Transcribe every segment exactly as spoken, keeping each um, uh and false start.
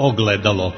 ogledalo.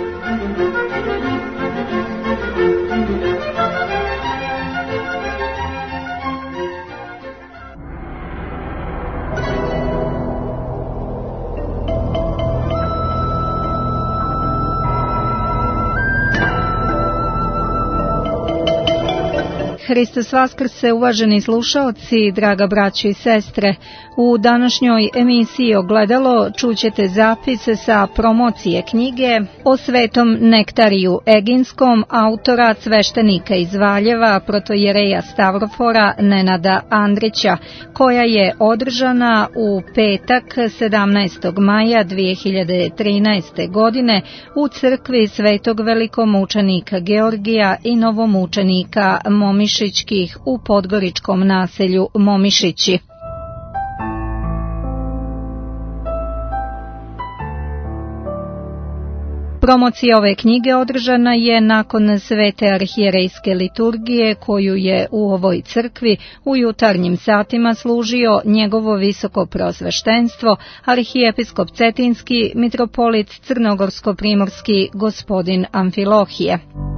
Hristos Vaskrse, uvaženi slušaoci, draga braćo i sestre. U današnjoj emisiji Ogledalo čućete zapise sa promocije knjige o Svetom Nektariju Eginskom, autora sveštenika iz Valjeva, protojereja Stavrofora Nenada Andrića, koja je održana u petak sedamnaestog maja dve hiljade trinaeste. godine u crkvi Svetog velikomučenika Georgija i novomučenika Momišićkih u podgoričkom naselju Momišići. Promocija ove knjige održana je nakon svete arhijerejske liturgije koju je u ovoj crkvi u jutarnjim satima služio njegovo visoko preosveštenstvo, arhijepiskop Cetinski, mitropolit Crnogorsko-primorski gospodin Amfilohije.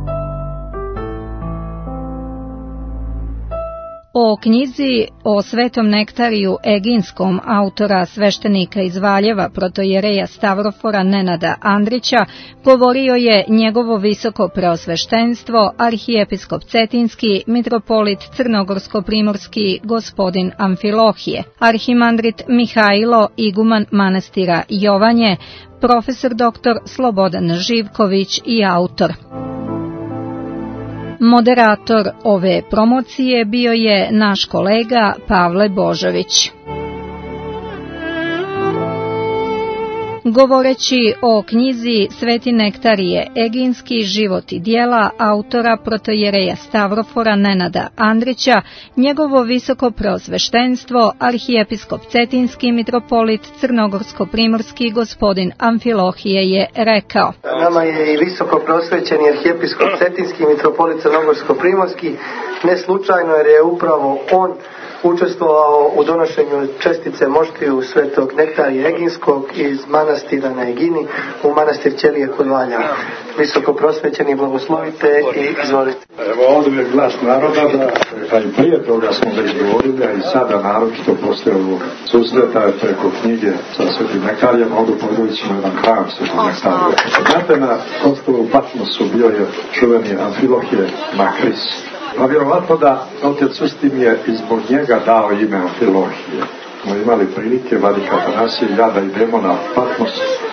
O knjizi o Svetom Nektariju Eginskom, autora sveštenika iz Valjeva, protojereja Stavrofora Nenada Andrića, govorio je njegovo visoko preosveštenstvo, arhijepiskop Cetinski, mitropolit Crnogorsko-primorski gospodin Amfilohije, arhimandrit Mihajlo, iguman manastira Jovanje, profesor doktor Slobodan Živković i autor. Moderator ove promocije bio je naš kolega Pavle Božović. Govoreći o knjizi Sveti Nektarije Eginski, život i djela autora protojereja Stavrofora Nenada Andrića, njegovo visoko preosveštenstvo, arhijepiskop Cetinski, mitropolit Crnogorsko-primorski gospodin Amfilohije je rekao: Nama je i visoko preosvećeni arhijepiskop Cetinski, mitropolit Crnogorsko-primorski, ne slučajno jer je upravo on učestvovao u donošenju čestice moštiju Svetog Nektarija Eginskog iz manastira na Egini u manastir Ćelije kod Valjeva. Visoko prosvećeni, blagoslovite i izvolite. Evo ovdje je glas naroda, da, pa i prije toga smo već govorili, a i sada naročito poslije ovog susreta preko knjige sa Svetim Nektarijem, ovdje pojavit ćemo jedan hram Svetog Nektarija. Znate, na kostelu u Patmosu bio je čuveni Amfilohije Makris. Pa vjerovatno da otec Ustim je izbog njega dao ime Amfilohije. Smo imali prilike, vladika Atanasije i ja, da idemo na Patmos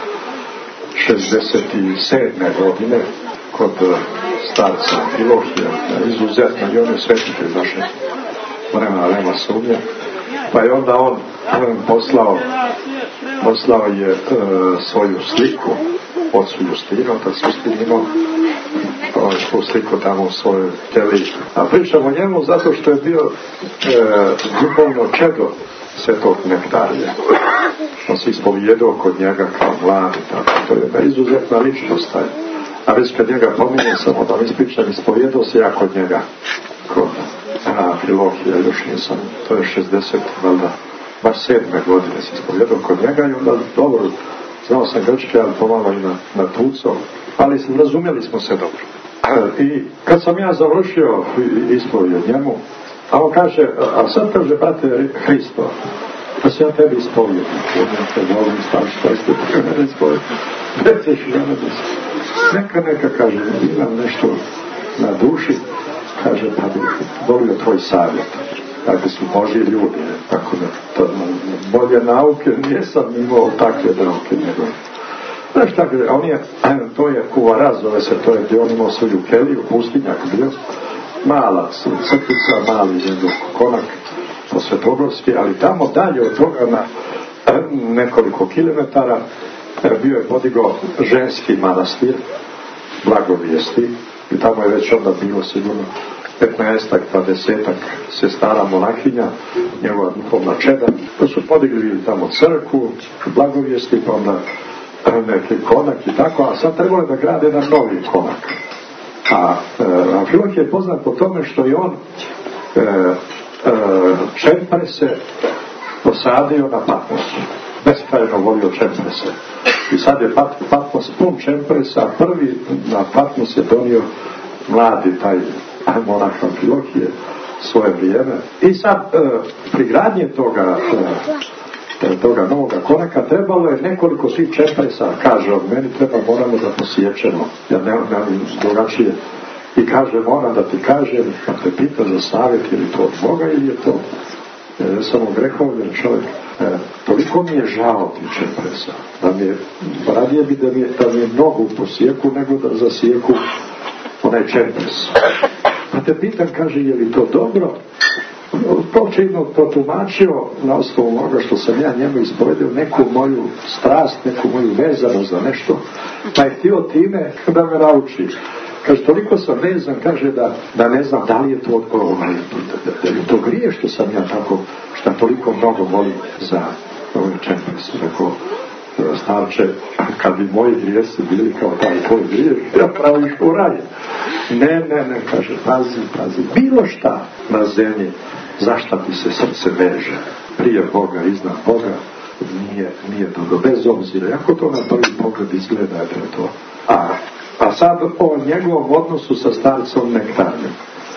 šezdeset sedme. godine kod starca Amfilohije. Izuzetno i on je svetitelj naše vremena, nema sumnje. Pa je onda on, on poslao, poslao je e, svoju sliku ocu Justinu, otac Justin imao tu sliku tamo u svojoj keliji. A pričamo o njemu zato što je bio e, duhovno čedo Svetog Nektarija. On se ispovijedao kod njega kao mlad i tako. To je izuzetna ličnost taj. A već kad njega pominjem, samo da mi ispričam, ispovijedao se ja kod njega. Kod Amfilohija, još nisam. To je šezdeset, valjda, baš sedme godine se ispovijedao kod njega i onda dobro, znao sam grčke, ali pomalo i na, na tuco, ali razumjeli smo se dobro. I kad sam ja završio ispovijed njemu, a on kaže, a sad kaže, brate Hristo, da se ja tebi ispovijedim. Uvijem te volim, staviš, šta ste te mene ispovijedim. Nećeš ja ne desi. Neka, neka, kaže, imam nešto na duši, kaže, pa bih volio tvoj savjet. Dakle su Božji ljudi, tako da to, bolje nauke nisam imao takve nauke nego. Znaš tako, on je, to je Kuvaraz, zove se, to je gdje on imao svoju keliju, pustinjak bio, mala crtica, mali njegov konak, po Svetogorski, ali tamo dalje od toga na nekoliko kilometara bio je podigao ženski manastir, Blagovijesti, i tamo je već onda bilo sigurno petnaestak, dvadesetak sestara monahinja, njegova duhovna čeda, to su podigli tamo crkvu, Blagovijesti, pa onda neki konak i tako, a sad trebalo da grade jedan novi konak. A e, Amfilohije je poznat po tome što je on e, e, čemprese posadio na Patmosu. Beskrajno volio čemprese. I sad je Pat, Patmos pun čempresa, prvi na Patmos je donio mladi taj monah Amfilohije svoje vrijeme. I sad e, pri gradnji toga e, toga novoga koraka trebalo je nekoliko tih čempresa, kaže on, meni treba, moramo da posjećemo, ja nemam ne, drugačije. I kaže, moram da ti kažem, kad te pita za savjet, je li to od Boga ili je to e, samo grehovljen čovjek. E, toliko mi je žao ti čempresa, da mi je, radije bi da mi je, da mi je nogu posjeku, nego da zasijeku onaj čempres. Pa te pitam, kaže, je li to dobro? To činno potumačio na osnovu onoga što sam ja njemu ispovedio, neku moju strast, neku moju vezanu za nešto, pa je htio time da me nauči. Kaže, toliko sam vezan, kaže, da, da ne znam da li je to ovaj, da, da je to grije što sam ja tako, što toliko mnogo volim za ovaj čempres. Rekao, starče, kad bi moji grijesi bili kao taj tvoj griješ, ja praviš u raje. Ne, ne, ne, kaže, pazi, pazi, bilo šta na zemlji, zašto ti se srce veže, prije Boga, iznad Boga, nije, nije dobro, bez obzira, jako to na prvi pogled izgleda da je to. A, a sad o njegovom odnosu sa starcom Nektarijem.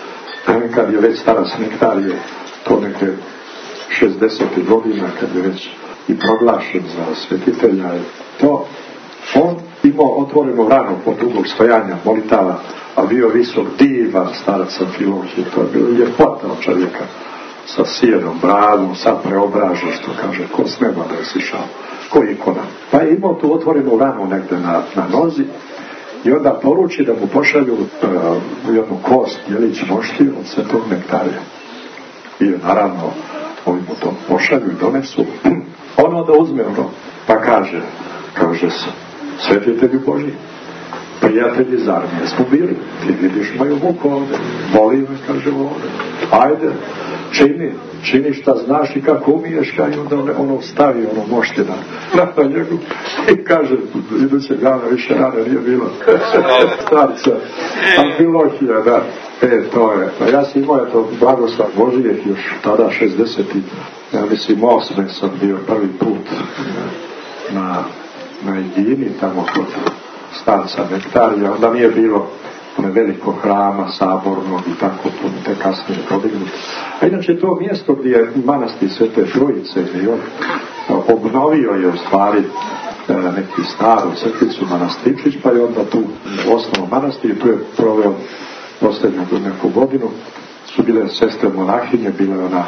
Kad je već starac Nektarije, to neke šezdeset godina, kad je već i proglašen za svetitelja, to on imao otvorenu ranu pod dugog stojanja molitava, a bio visok, divan starac Amfilohije, to je bilo ljepota od čovjeka sa sijedom bravom, sad preobražen, što kaže, ko s neba da je sišao, ko ikona. Pa je imao tu otvorenu ranu negde na, na nozi i onda poruči da mu pošalju uh, jednu kost, jelić mošti od Svetog Nektarija. I naravno, ovi mu to pošalju i donesu. Ono da uzme ono, pa kaže, kaže se, svetitelji Božji, prijatelji iz armije smo bili, ti vidiš moju muku ovdje, voli me, kaže ovdje, ajde, čini, čini šta znaš i kako umiješ, kaj onda ono stavi, ono moština na njegu i kaže, idućeg dana više rane nije bilo starca Amfilohija, da, e, to je, pa ja sam imao to blagoslav Božijeg još tada šezdeset, ja mislim osme sam bio prvi put na, na Igini, tamo kod starca Nektarija, onda nije bilo one veliko hrama, sabornog i tako, te kasnije podignuti. A inače to mjesto gdje je manastir Svete Trojice, gdje on obnovio je u stvari neki staru crkvicu Manastirčić, pa je onda tu osnovu manastir i tu je proveo posljednju neku godinu. Su bile sestre monahinje, bila je ona,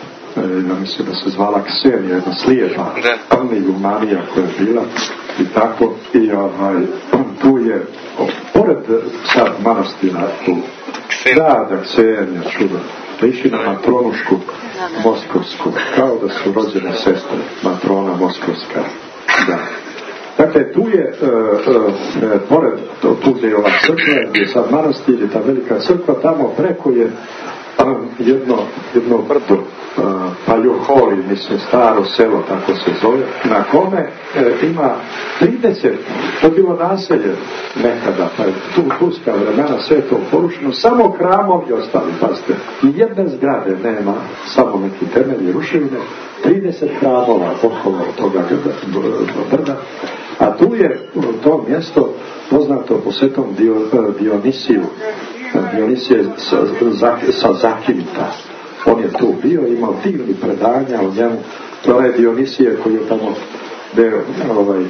ja mislim da se zvala Ksenija, jedna sliježa, Prni Jumanija koja je bila i tako. I ovaj, tu je, pored sad manastira, tu, da, da, Ksenija, čudo, išli na matronušku moskovsku, kao da su rođene sestre, matrona moskovska, da. Dakle, tu je, e, e, pored, tu gdje je ova crkva, gdje je sad manastir i ta velika crkva, tamo preko je jedno, jedno brdo, Paljuhori, mislim, staro selo, tako se zove, na kome e, ima trideset, to je bilo naselje nekada, pa je tu tuska vremena, sve to porušeno, samo hramovi ostali, pazite, i jedne zgrade nema, samo neki temelji, ruševine, trideset hramova okolo toga brda, a tu je to mjesto poznato po svetom Dionisiju, Dionisije sa, sa Zakivita. On je tu bio, imao divni predanja o njemu. To je Dionisije koji je tamo de, ovaj,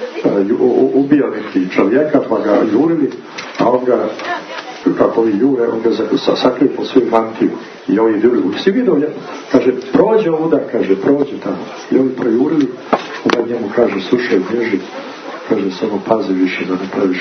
ubio neki čovjeka, pa ga jurili, a on ga, kako vi jure, on ga sakrije po svoju mantiju. I ovi jurili, si vidio, kaže, prođe ovuda, kaže, prođe tamo. I ovi projurili, onda njemu kaže, slušaj, bježi, kaže, samo pazi više da ne praviš.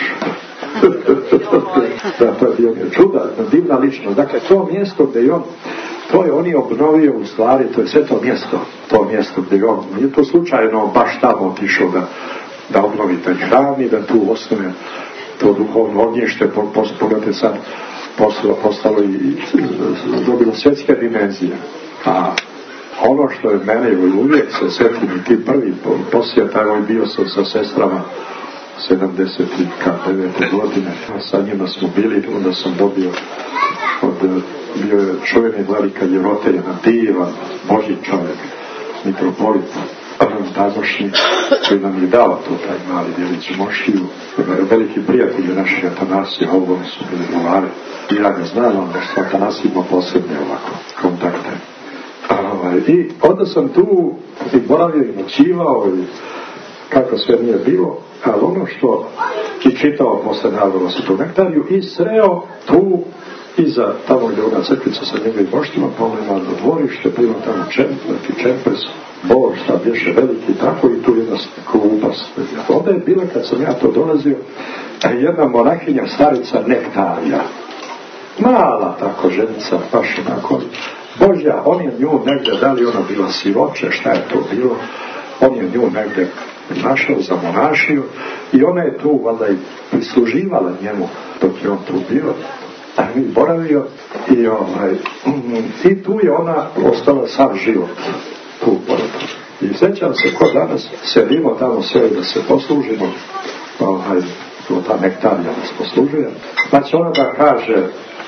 Da, to je bio čuda, divna ličnost. Dakle, to mjesto gdje je on, to je on je obnovio u stvari, to je sve to mjesto, to mjesto gdje je on, nije to slučajno baš tamo otišao da, da obnovi taj hram i da tu osnove to duhovno ognjište, pogledajte sad, postalo, postalo i dobilo svjetske dimenzije. A ono što je mene uvijek se sjetim i ti prvi posjet, evo je bio sam sa sestrama sedamdeset devete godine, a sa njima smo bili, onda sam dobio od, bio je čuveni velika Jerote, jedan divan Božji čovjek, mitropolit, tazošnji, koji nam je dao to taj mali djelić mošiju, veliki prijatelji naši Atanasija, ovo su bili govare. I ja ga znam, onda što Atanasija ima posebne ovako kontakte. I onda sam tu i boravio i noćivao i kako sve nije bilo, ali ono što i čitao posle Narodova Svetu Nektariju i sreo tu iza tamo gdje ona crkvica sa njegovim moštima, pa ono ima do dvorište, bilo tamo čemp, neki čempes, bor, šta bješe veliki, tako i tu jedna klupa. Onda je bila, kad sam ja to dolazio, jedna monahinja, starica Nektarija. Mala tako ženica, baš onako. Božja, on je nju negdje, da li ona bila siroče, šta je to bilo, on je nju negdje našao, zamonašio i ona je tu valjda i prisluživala njemu dok je on tu bio, a mi boravio i, ovaj, i tu je ona ostala sam život tu pored. I sjećam se ko danas sedimo tamo sve da se poslužimo, ovaj, ta Nektarija nas poslužuje, pa će ona da kaže,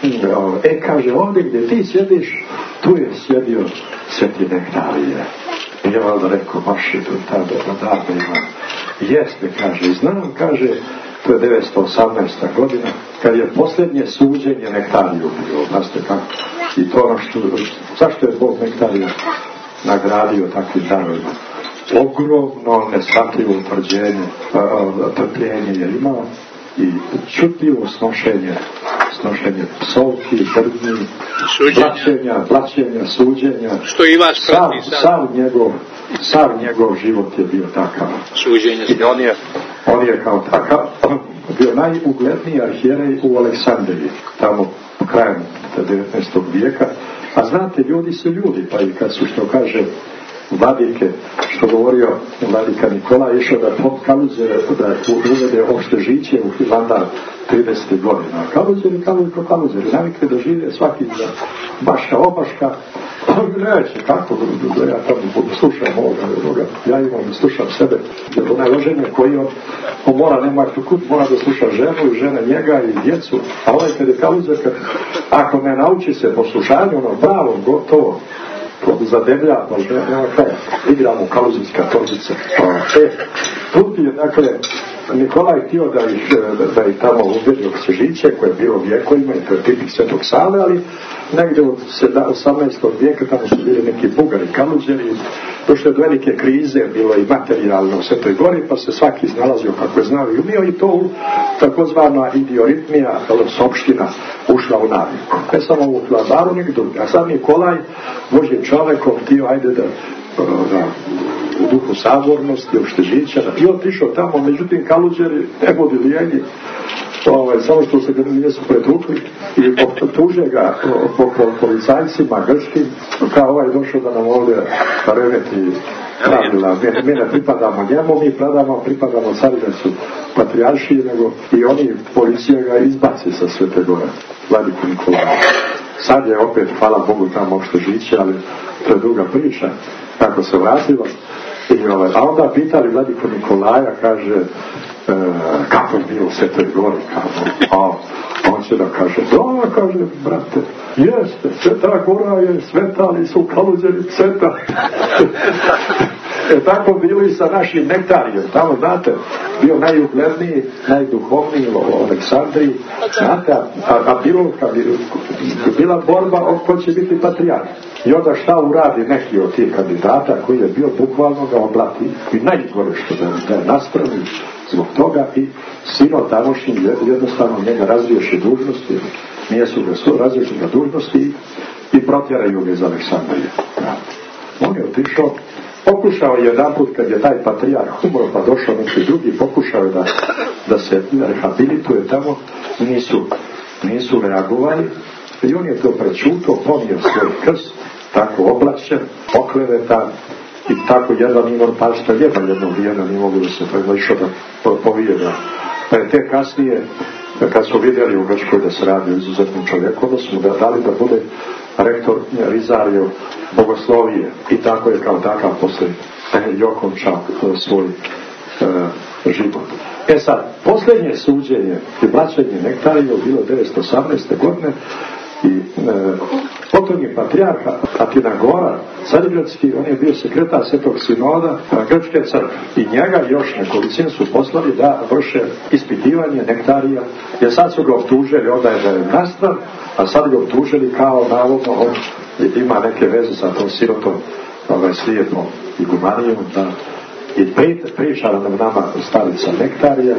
e kaže, ovdje gdje ti sjediš, tu je sjedio Sveti Nektarije. I je valjda rekao, maši tu tada na darbe ima. Jeste, kaže, znam, kaže, to je devetsto osamnaesta godina, kad je posljednje suđenje Nektariju bilo, znate kako. I to ono što, zašto je Bog Nektariju nagradio takvim darovima? Ogromno nesvatljivo utvrđenje, trpljenje je imao i čutljivo snošenje, snošenje psovki, brdnji, blaćenja, blaćenja, suđenja. Što i vas prati sad. Sav njegov, sav njegov život je bio takav. Suđenje. I on je, on je kao takav bio najugledniji arhijerej u Aleksandriji, tamo krajem devetnaestog vijeka. A znate, ljudi su ljudi, pa i kad su, što kaže vladike, što govorio vladika Nikola, išao da pod Kaluzere, da uvede opšte žiće u Hilandar trideset godina. Kaluzeri, kaluzeri, kaluzeri, navikli da žive svaki da baška, obaška, ali neće, kako, da ja tamo slušam ovoga, ja imam i slušam sebe, jer onaj loženje koji on, on mora, nema kut, mora da sluša ženu i žena njega i djecu, a ovaj kad je kaluzer, kad, ako ne nauči se poslušanju, ono pravo, gotovo, zadeblja, možda nema kraja. Igramo kaluzijska torzica. E, tu ti je, dakle, Nikolaj htio da ih, da, da ih tamo uvjedio Ksežiće, koje je bilo vijekovima, i to je tipik Svetog Save, ali negdje od osamnaestog vijeka tamo su bili neki bugari, kaluzeri, došlo je do velike krize, bilo i materijalno u Svetoj Gori, pa se svaki iznalazio kako je znao i umio, i to u takozvana idioritmija, opština, ušla u naviku. Ne samo u Hilandaru, nek drugi. A sad Nikolaj, Božjim čovekom, htio, ajde da, da u duhu sabornosti, opštežića, i otišao tamo, međutim kaluzeri ne budi lijeni, ovaj, samo što se ga nisu pretukli i tuže ga po, po policajcima grčkim, kao ovaj došao da nam ovdje reveti pravila, mi, mi ne pripadamo njemu, mi pradamo, pripadamo Carigraču patrijaršiji, nego i oni, policija ga izbaci sa Svete Gore, vladiku Nikolaja. Sad je opet, hvala Bogu, tamo opštežiće, ali to je druga priča, kako se vratilo. I, ovaj, a onda pitali vladiku Nikolaja, kaže, e, kako je bilo u Svetoj Gori, kaže, a on će da kaže, da, kaže, brate, jeste, Sveta Gora je sveta, ali su kaluzeri sveta. E tako bili sa našim Nektarijem, tamo, znate, bio najugledniji, najduhovniji u Aleksandriji, znate, a, a bilo, kad je bila borba ko će biti patrijarh. I onda šta uradi neki od tih kandidata koji je bio bukvalno ga oblati i najgore što da, da je naspravio zbog toga i sino tamošnji jednostavno njega razriješi dužnosti, nije su ga su razriješili ga dužnosti i protjeraju ga iz Aleksandrije. Ja. On je otišao, pokušao je jedan put kad je taj patrijarh umro pa došao neki drugi, pokušao je da, da se rehabilituje tamo, nisu, nisu reagovali i on je to prečuto, ponio svoj krst, tako oblačen, oklevetan i tako jedan imao pašta ljeba jedno vrijeme, nije mogu da se to išao da povije da. Pa je te kasnije, kad su vidjeli u Grčkoj da se radi o izuzetnom čovjeku, onda su mu da dali da bude rektor Rizario bogoslovije i tako je kao takav posle i okončao svoj e, život. E sad, posljednje suđenje i blaćenje Nektarije bilo devetsto osamnaeste godine i e, Potom je patrijarh Atinagora, Carigradski, on je bio sekretar Svetog sinoda Grčke crkve. I njega još nekolicin su poslali da vrše ispitivanje nektarija, jer sad su ga optužili, onda je da je nastran, a sad ga optužili kao navodno on ima neke veze sa tom sirotom ovaj, slijepom i gumanijom, da i priča nam nama starica nektarija,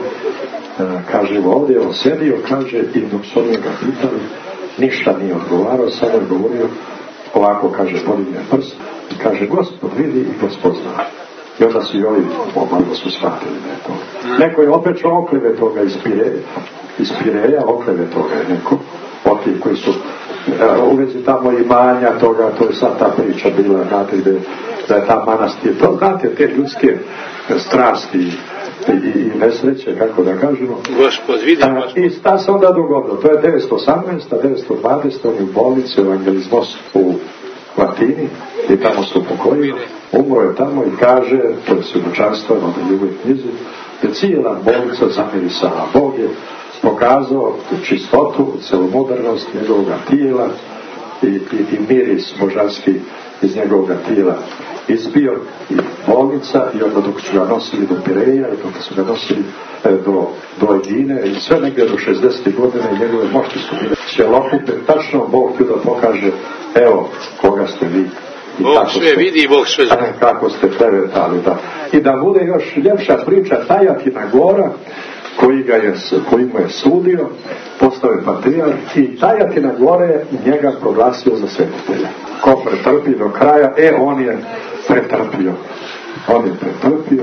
kaže ovdje on sedio, kaže i dok su oni ga pitali, ništa nije odgovarao, samo je govorio ovako, kaže, podigne prst i kaže, Gospod vidi i Gospod zna. I onda su i ovi malo su shvatili da je to. Neko je opet okleve toga iz Pireja, iz Pireja okleve toga je neko, od tih koji su u vezi tamo imanja toga, to je sad ta priča bila, znate, gde, da je ta manastir, to znate, te ljudske strasti i, i nesreće, kako da kažemo. Gospod vidi, Gospod. I šta se onda dogodilo? To je devetsto osamnaesta. devetsto dvadeseta. On je u bolnici evangelizmos u Latini i tamo su pokojili. Umro je tamo i kaže, to je svjedočanstvo na ljuboj knjizi, da cijela bolnica zamirisala. Bog je pokazao čistotu, celomodernost njegovog tijela i, i, i miris božanski iz njegovog tijela izbio i bolnica i onda dok su ga nosili do Pireja i dok su ga nosili e, do, do Egine i sve negdje do šezdesetih godina i njegove mošti su bile ćelokupne. Tačno Bog htio da pokaže, evo koga ste vi. I Bog sve ste, vidi i Bog sve zna. Kako ste klevetali, da. I da bude još ljepša priča, Tajatina Gora, koji, ga je, koji mu je sudio, postao je patrijarh i Tajatina Gore njega proglasio za svetitelja. Ko pretrpi do kraja, e, on je pretrpio. On je pretrpio.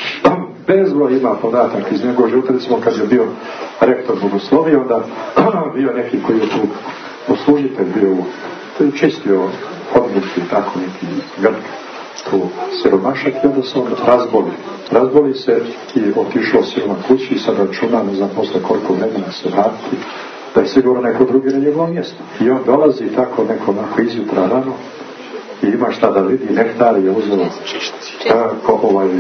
Bezbroj ima podatak iz njegovog života, recimo kad je bio rektor bogoslovije, onda bio neki koji je tu poslužitelj bio u, to je čistio hodnički, tako neki grk, tu siromašak i onda se on razboli. Razboli se i otišao siroma kući i sad računa, ne znam posle koliko vremena se vratiti, da je sigurno neko drugi na njegovom mjestu. I on dolazi tako neko onako izjutra rano i ima šta da vidi, nektar je uzelo ko ovaj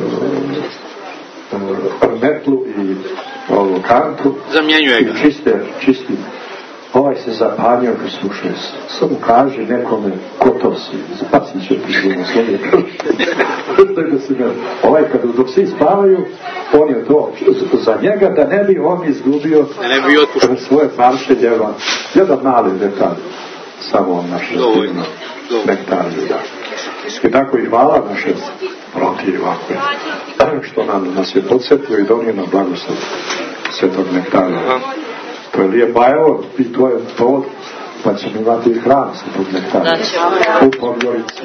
metlu i ovu kantu zamjenjuje ga i čiste, čisti. Ovaj se zapanio kad slušaju se. Samo kaže nekome ko to si, zapacit će ti zbog slovije. Ovaj kad dok svi spavaju, on je to za njega da ne bi on izgubio ne bi otpušten svoje parče djeva. Jedan mali detalj, samo on naše divno nektariju. Da. I tako i hvala naše protiv ovakve, što nam nas je podsjetio i donio na blagoslov svetog nektarija. To je lijepo, a evo, i to je to, pa ćemo imati i hran svetog nektarija. U Podgorici.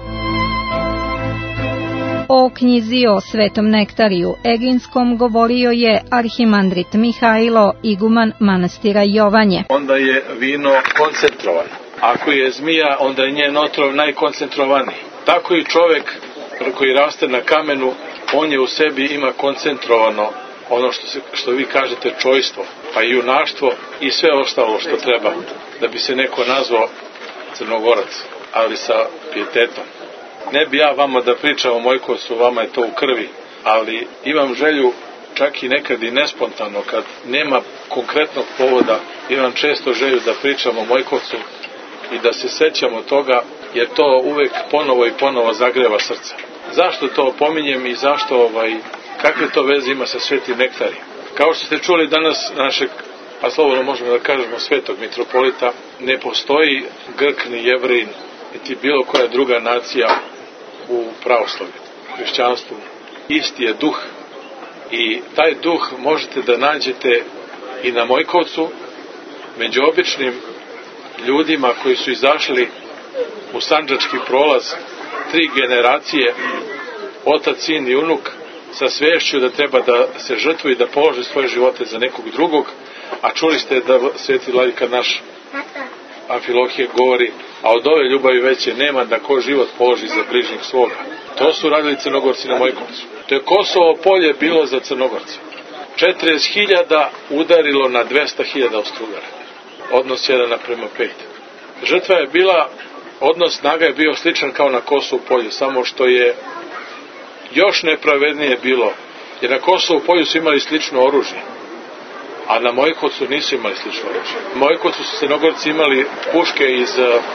O knjizi o svetom nektariju Eginskom govorio je arhimandrit Mihajlo, iguman manastira Jovanje. Onda je vino koncentrovano. Ako je zmija, onda je njen otrov najkoncentrovaniji. Tako i čovjek koji raste na kamenu, on je u sebi ima koncentrovano ono što, se, što vi kažete čojstvo, pa i junaštvo i sve ostalo što treba da bi se neko nazvao Crnogorac, ali sa pijetetom. Ne bi ja vama da pričam o Mojkovcu, vama je to u krvi, ali imam želju čak i nekad i nespontano, kad nema konkretnog povoda, imam često želju da pričam o Mojkovcu i da se sećamo toga, jer to uvek ponovo i ponovo zagreva srce. Zašto to pominjem i zašto, ovaj, kakve to veze ima sa svetim nektarjem? Kao što ste čuli danas našeg, a slobodno možemo da kažemo svetog mitropolita, ne postoji Grk ni Jevrin, niti bilo koja druga nacija u pravoslavlju, hrišćanstvu. Isti je duh i taj duh možete da nađete i na Mojkovcu, među običnim ljudima koji su izašli u sandžački prolaz tri generacije, otac, sin i unuk, sa svešću da treba da se žrtvuje i da položi svoje živote za nekog drugog, a čuli ste da sveti vladika naš Amfilohije govori, a od ove ljubavi veće nema da ko život položi za bližnjeg svoga. To su radili Crnogorci na Mojkovcu. To je Kosovo polje bilo za Crnogorce. četrdeset hiljada udarilo na dvesta hiljada Austro-Ugara. Odnos jedan naprema pet. Žrtva je bila, odnos snaga je bio sličan kao na Kosovu polju, samo što je još nepravednije bilo, jer na Kosovu polju su imali slično oružje. A na Mojkovcu nisu imali slično oružje. Na Mojkovcu su Crnogorci imali puške iz,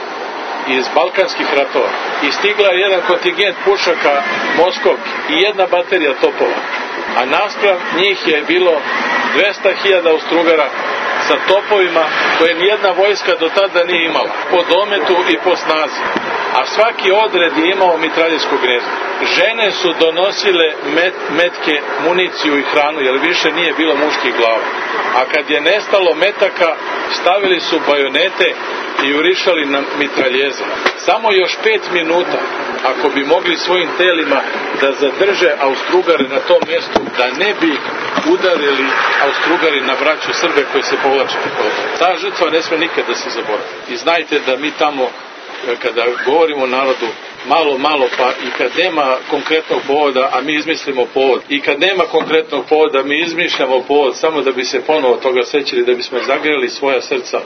iz balkanskih ratova. I stigla je jedan kontingent pušaka Moskovki i jedna baterija topova. A naspram njih je bilo dvesta hiljada Austro-Ugara sa topovima koje nijedna vojska do tada nije imala. Po dometu i po snazi. A svaki odred je imao mitraljsko gnezdo. Žene su donosile met, metke, municiju i hranu, jer više nije bilo muških glava. A kad je nestalo metaka, stavili su bajonete i jurišali na mitraljeze. Samo još pet minuta, ako bi mogli svojim telima da zadrže Austro-Ugare na tom mjestu, da ne bi udarili Austro-Ugari na braću Srbe koji se povlače. Ta žrtva ne sme nikad da se zaboravi. I znajte da mi tamo, kada govorimo o narodu, malo, malo, pa i kad nema konkretnog povoda, a mi izmislimo povod, i kad nema konkretnog povoda, mi izmišljamo povod samo da bi se ponovo toga sećali, da bismo zagreli svoja srca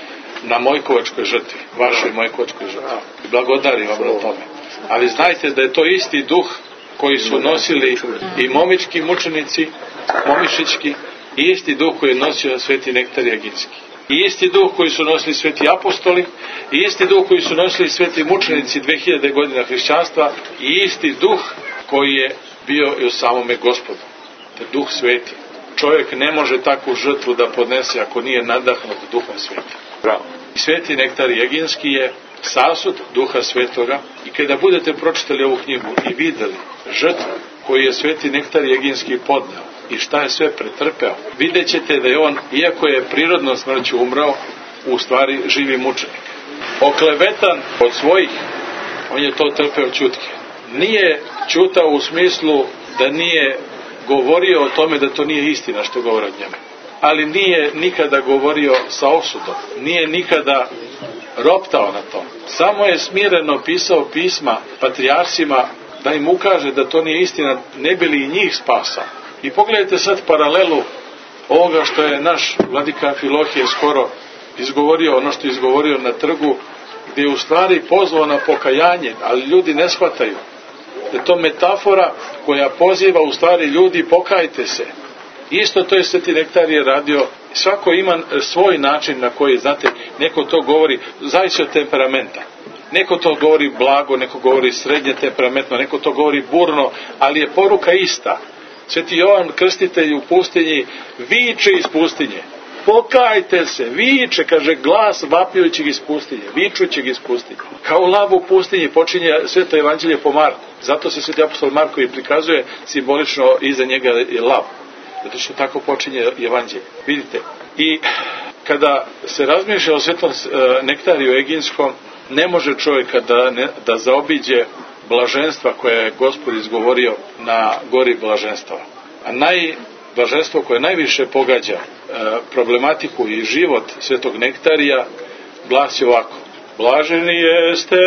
na Mojkovačkoj žrtvi, vašoj Mojkovačkoj žrtvi. I blagodarim vam na tome. Ali znajte da je to isti duh koji su nosili i momički mučenici, momišički, i isti duh koji je nosio Sveti Nektar Eginski. I isti duh koji su nosili sveti apostoli, i isti duh koji su nosili sveti mučenici dve hiljade godina hrišćanstva, i isti duh koji je bio i u samome Gospodu. To je duh sveti. Čovjek ne može takvu žrtvu da podnese ako nije nadahnut duhom svetim. Bravo. I Sveti Nektar Eginski je sasud duha svetoga, i kada budete pročitali ovu knjigu i videli žrtvu koju je Sveti Nektar Eginski podneo i šta je sve pretrpeo, vidjet ćete da je on, iako je prirodno smrću umrao, u stvari živi mučenik. Oklevetan od svojih, on je to trpeo ćutke. Nije ćutao u smislu da nije govorio o tome da to nije istina što govore od njemu. Ali nije nikada govorio sa osudom. Nije nikada roptao na to. Samo je smireno pisao pisma patrijarsima da im ukaže da to nije istina, ne bi li i njih spasao. I pogledajte sad paralelu ovoga što je naš vladika Amfilohije skoro izgovorio, ono što je izgovorio na trgu, gdje je u stvari pozvao na pokajanje, ali ljudi ne shvataju. Da je to metafora koja poziva u stvari ljudi, pokajte se. Isto to je Sveti Nektar je radio. Svako ima svoj način na koji, znate, neko to govori, zavisi od temperamenta. Neko to govori blago, neko govori srednje temperamentno, neko to govori burno, ali je poruka ista. Sveti Jovan Krstitelj u pustinji viče iz pustinje. Pokajte se, viče, kaže, glas vapijućeg iz pustinje, vičućeg iz pustinje. Kao lav u pustinji počinje Sveto evanđelje po Marku. Zato se Sveti apostol Marko i prikazuje simbolično, iza njega je lav. Zato što tako počinje evanđelje. Vidite, i kada se razmišlja o Svetom Nektariju Eginskom, ne može čovjeka da, ne, da zaobiđe blaženstva koje je Gospod izgovorio na gori blaženstva. A najblaženstvo koje najviše pogađa e, problematiku i život Svetog Nektarija glasi ovako: blaženi jeste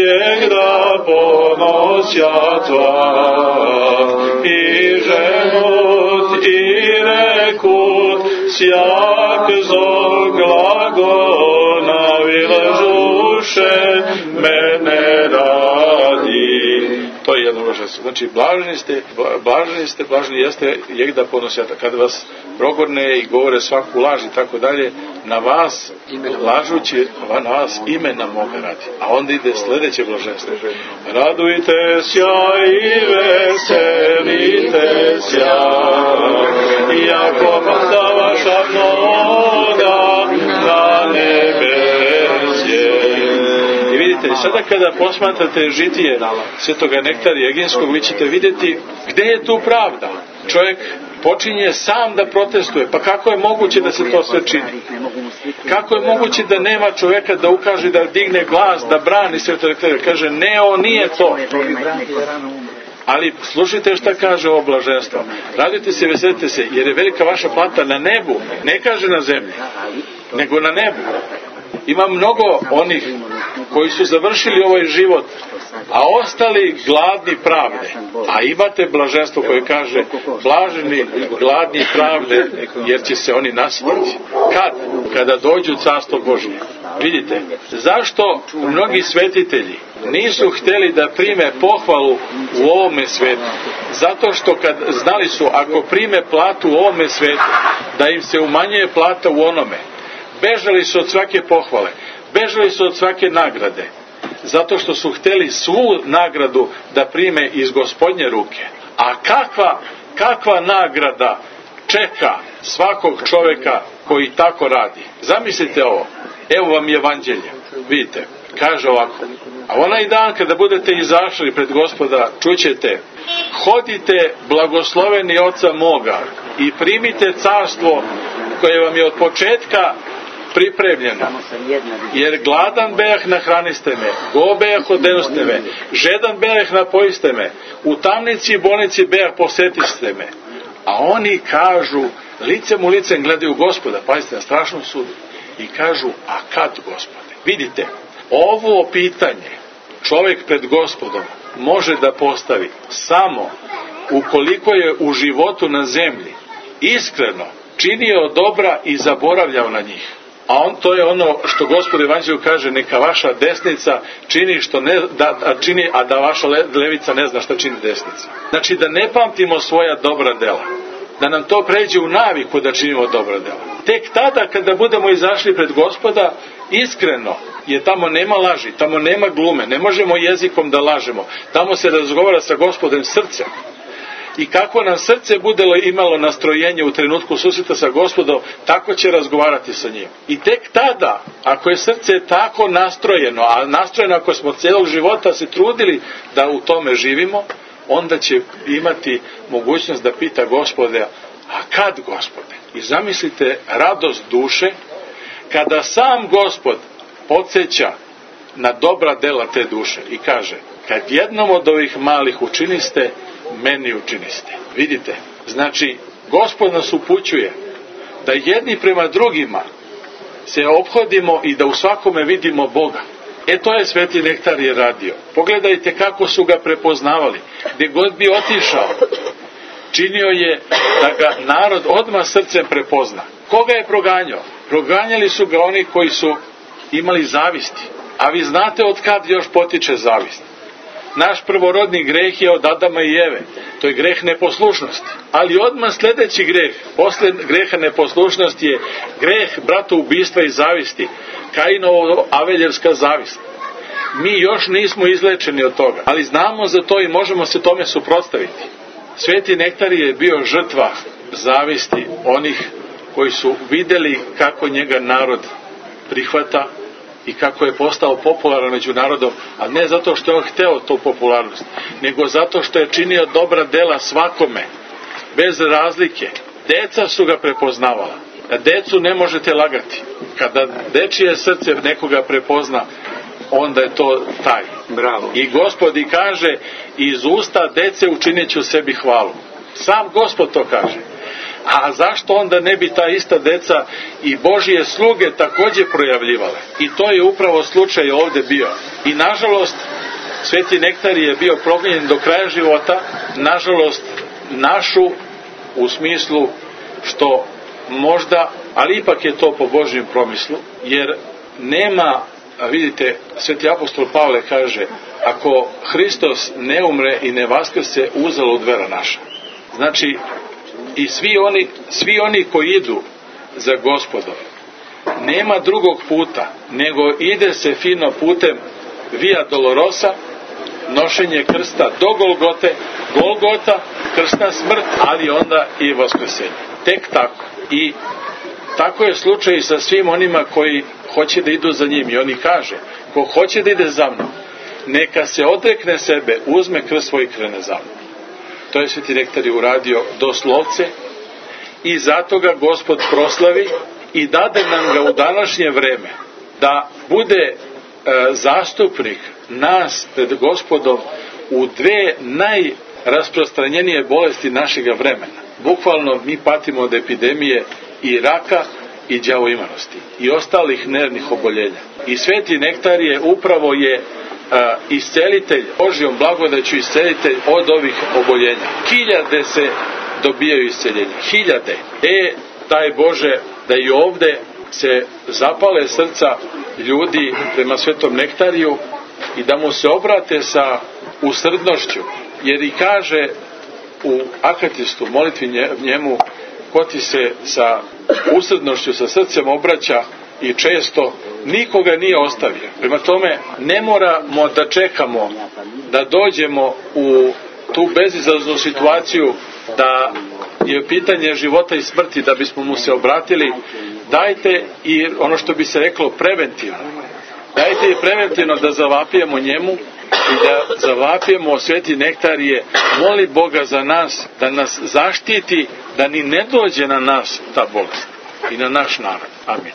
jegda ponosjatva i ženut i rekut sjak zog glagona viležuše mene radi. To je jedno blaženstvo. Znači, blaženi ste, blaženi ste, blaženi jeste jegda ponosjata. Kada vas progorne i govore svaku laž i tako dalje, na vas, lažući, na vas imena moga radi. A onda ide sljedeće blaženstvo. Radujte sja i veselite sja, iako mrda vaša mnoga na nebesje. I vidite, sada kada posmatrate žitije Svetoga Nektarija Eginskog, vi ćete vidjeti gdje je tu pravda. Čovjek počinje sam da protestuje. Pa kako je moguće da se to sve čini? Kako je moguće da nema čovjeka da ukaže, da digne glas, da brani Svetog Nektarija? Kaže, ne, on nije to. Ali slušajte šta kaže ovo blaženstvo. Radujte se, veselite se, jer je velika vaša plata na nebu. Ne kaže na zemlji, nego na nebu. Ima mnogo onih koji su završili ovaj život a ostali gladni pravde. A imate blaženstvo koje kaže blaženi gladni pravde, jer će se oni nasititi. Kad? Kada dođu u carstvo Božje. Vidite, zašto mnogi svetitelji nisu htjeli da prime pohvalu u ovome svetu? Zato što kad znali su, ako prime platu u ovome svetu, da im se umanjuje plata u onome. Bežali su od svake pohvale, bežali su od svake nagrade, zato što su htjeli svu nagradu da prime iz Gospodnje ruke. A kakva, kakva nagrada čeka svakog čovjeka koji tako radi? Zamislite ovo, evo vam evanđelje, vidite, kaže ovako: a onaj dan kada budete izašli pred Gospoda, čućete: hodite blagosloveni Oca moga i primite carstvo koje vam je od početka pripremljeno. Jer gladan bejah, nahraniste me, go bejah, odeoste me, žedan bejah, napojiste me, u tamnici i bolnici bejah, posjetiste me. A oni kažu, licem u licem gledaju Gospoda, pazite, na strašnom sudu, i kažu: a kad, Gospode? Vidite, ovo pitanje čovjek pred Gospodom može da postavi samo ukoliko je u životu na zemlji iskreno činio dobra i zaboravljao na njih. A on, to je ono što Gospod evanđelju kaže: neka vaša desnica čini što ne, da, a, čini, a da vaša le, levica ne zna šta čini desnica. Znači da ne pamtimo svoja dobra dela, da nam to pređe u naviku da činimo dobra dela. Tek tada kada budemo izašli pred Gospoda, iskreno, jer tamo nema laži, tamo nema glume, ne možemo jezikom da lažemo, tamo se razgovara sa Gospodem srcem. I kako nam srce bude imalo nastrojenje u trenutku susreta sa Gospodom, tako će razgovarati sa njim. I tek tada, ako je srce tako nastrojeno, a nastrojeno ako smo cijelog života se trudili da u tome živimo, onda će imati mogućnost da pita Gospode: a kad, Gospode? I zamislite radost duše kada sam Gospod podsjeća na dobra dela te duše i kaže: kad jednom od ovih malih učiniste, meni učiniste. Vidite, znači Gospod nas upućuje da jedni prema drugima se ophodimo i da u svakome vidimo Boga. E to je Sveti Nektarije radio. Pogledajte kako su ga prepoznavali. Gdje god bi otišao, činio je da ga narod odmah srcem prepozna. Koga je proganjao? Proganjali su ga oni koji su imali zavisti. A vi znate od kad još potiče zavist. Naš prvorodni greh je od Adama i Eve. To je greh neposlušnosti. Ali odmah sljedeći greh, posle greha neposlušnosti, je greh bratoubistva i zavisti. Kainovo Aveljevska zavist. Mi još nismo izlečeni od toga, ali znamo za to i možemo se tome suprotstaviti. Sveti Nektarije je bio žrtva zavisti onih koji su vidjeli kako njega narod prihvata i kako je postao popularan među narodom, a ne zato što je on hteo tu popularnost, nego zato što je činio dobra dela svakome, bez razlike. Deca su ga prepoznavala. Na decu ne možete lagati. Kada dečije srce nekoga prepozna, onda je to taj. Bravo. I Gospod i kaže: iz usta dece učinit ću sebi hvalu. Sam Gospod to kaže. A zašto onda ne bi ta ista deca i Božije sluge također projavljivale? I to je upravo slučaj ovdje bio. I nažalost, Sveti Nektarije je bio progonjen do kraja života, nažalost našu, u smislu što možda, ali ipak je to po Božjem promislu, jer nema, vidite, Sveti apostol Pavle kaže: ako Hristos ne umre i ne vaskrse, uzalud vera naša. Znači, i svi oni, svi oni koji idu za Gospodom, nema drugog puta, nego ide se fino putem Via Dolorosa, nošenje krsta do Golgote, Golgota, krstna smrt, ali onda i vaskrsenje. Tek tako. I tako je slučaj sa svim onima koji hoće da idu za njim. I oni kaže: ko hoće da ide za mnom, neka se odrekne sebe, uzme krst svoj i krene za mnom. To je Sveti Nektarije uradio doslovce i zato ga Gospod proslavi i dade nam ga u današnje vreme da bude e, zastupnik nas pred Gospodom u dve najrasprostranjenije bolesti našega vremena. Bukvalno mi patimo od epidemije i raka i đavoimanosti i ostalih nervnih oboljenja. I Sveti Nektarije upravo je a, iscelitelj, Božjom blagodaću iscelitelj od ovih oboljenja. Hiljade se dobijaju isceljenje. Hiljade. E, daj Bože da i ovde se zapale srca ljudi prema Svetom Nektariju i da mu se obrate sa usrdnošću, jer i kaže u akatistu molitvi njemu, ko ti se sa usrdnošću, sa srcem obraća i često nikoga nije ostavio. Prema tome, ne moramo da čekamo da dođemo u tu bezizlaznu situaciju da je pitanje života i smrti da bismo mu se obratili. Dajte i ono što bi se reklo preventivno. Dajte i preventivno da zavapijemo njemu i da zavapijemo o Sveti Nektarije, moli Boga za nas, da nas zaštiti, da ni ne dođe na nas ta bolest i na naš narod. Amin.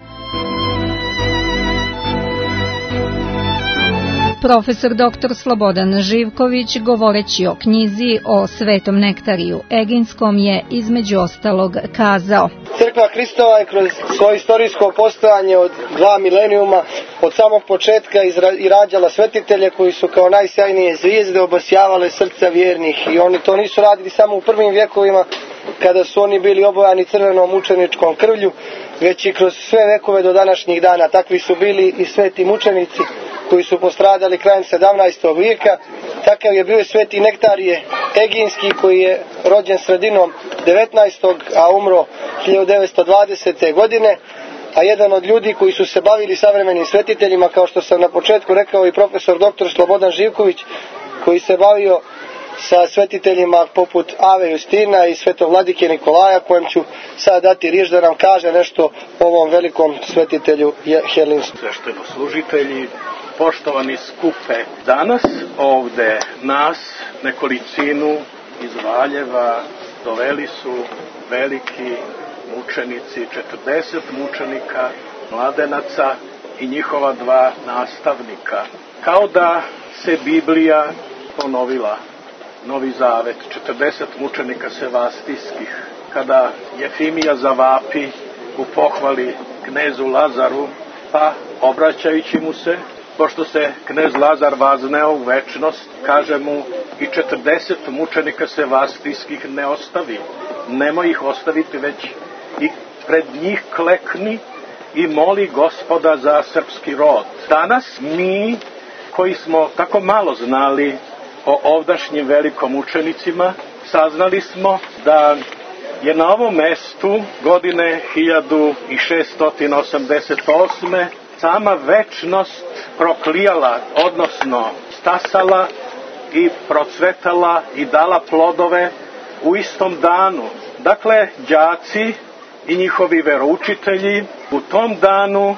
Profesor doktor Slobodan Živković, govoreći o knjizi o Svetom Nektariju Eginskom, je između ostalog kazao: Crkva Hristova je kroz svoje istorijsko postojanje od dva milenijuma, od samog početka i rađala svetitelje koji su kao najsjajnije zvijezde obasjavale srca vjernih, i oni to nisu radili samo u prvim vjekovima kada su oni bili obojani crvenom mučeničkom krvlju, već i kroz sve vekove do današnjih dana. Takvi su bili i sveti mučenici koji su postradali krajem sedamnaestog vijeka. Takav je bio Sveti Nektarije Eginski, koji je rođen sredinom devetnaestog a umro hiljadu devetsto dvadesete godine. A jedan od ljudi koji su se bavili savremenim svetiteljima, kao što sam na početku rekao, i profesor doktor Slobodan Živković, koji se bavio sa svetiteljima poput Ave Justina i Svetog Vladike Nikolaja, kojem ću sad dati riječ da nam kaže nešto o ovom velikom svetitelju Helinskom. Svešteno-služitelji, poštovani skupe, danas ovde nas, nekolicinu iz Valjeva, doveli su veliki mučenici, četrdeset mučenika, mladenaca i njihova dva nastavnika. Kao da se Biblija ponovila, Novi Zavet, četrdeset mučenika sevastijskih. Kada Jefimija zavapi u pohvali knezu Lazaru, pa obraćajući mu se, pošto se knez Lazar vazneo u večnost, kaže mu i četrdeset mučenika sevastijskih ne ostavi. Nemoj ih ostaviti, već i pred njih klekni i moli Gospoda za srpski rod. Danas mi, koji smo tako malo znali o ovdašnjim velikom učenicima, saznali smo da je na ovom mestu godine hiljadu šeststo osamdeset osme sama večnost proklijala, odnosno stasala i procvetala i dala plodove u istom danu. Dakle, đaci i njihovi veroučitelji u tom danu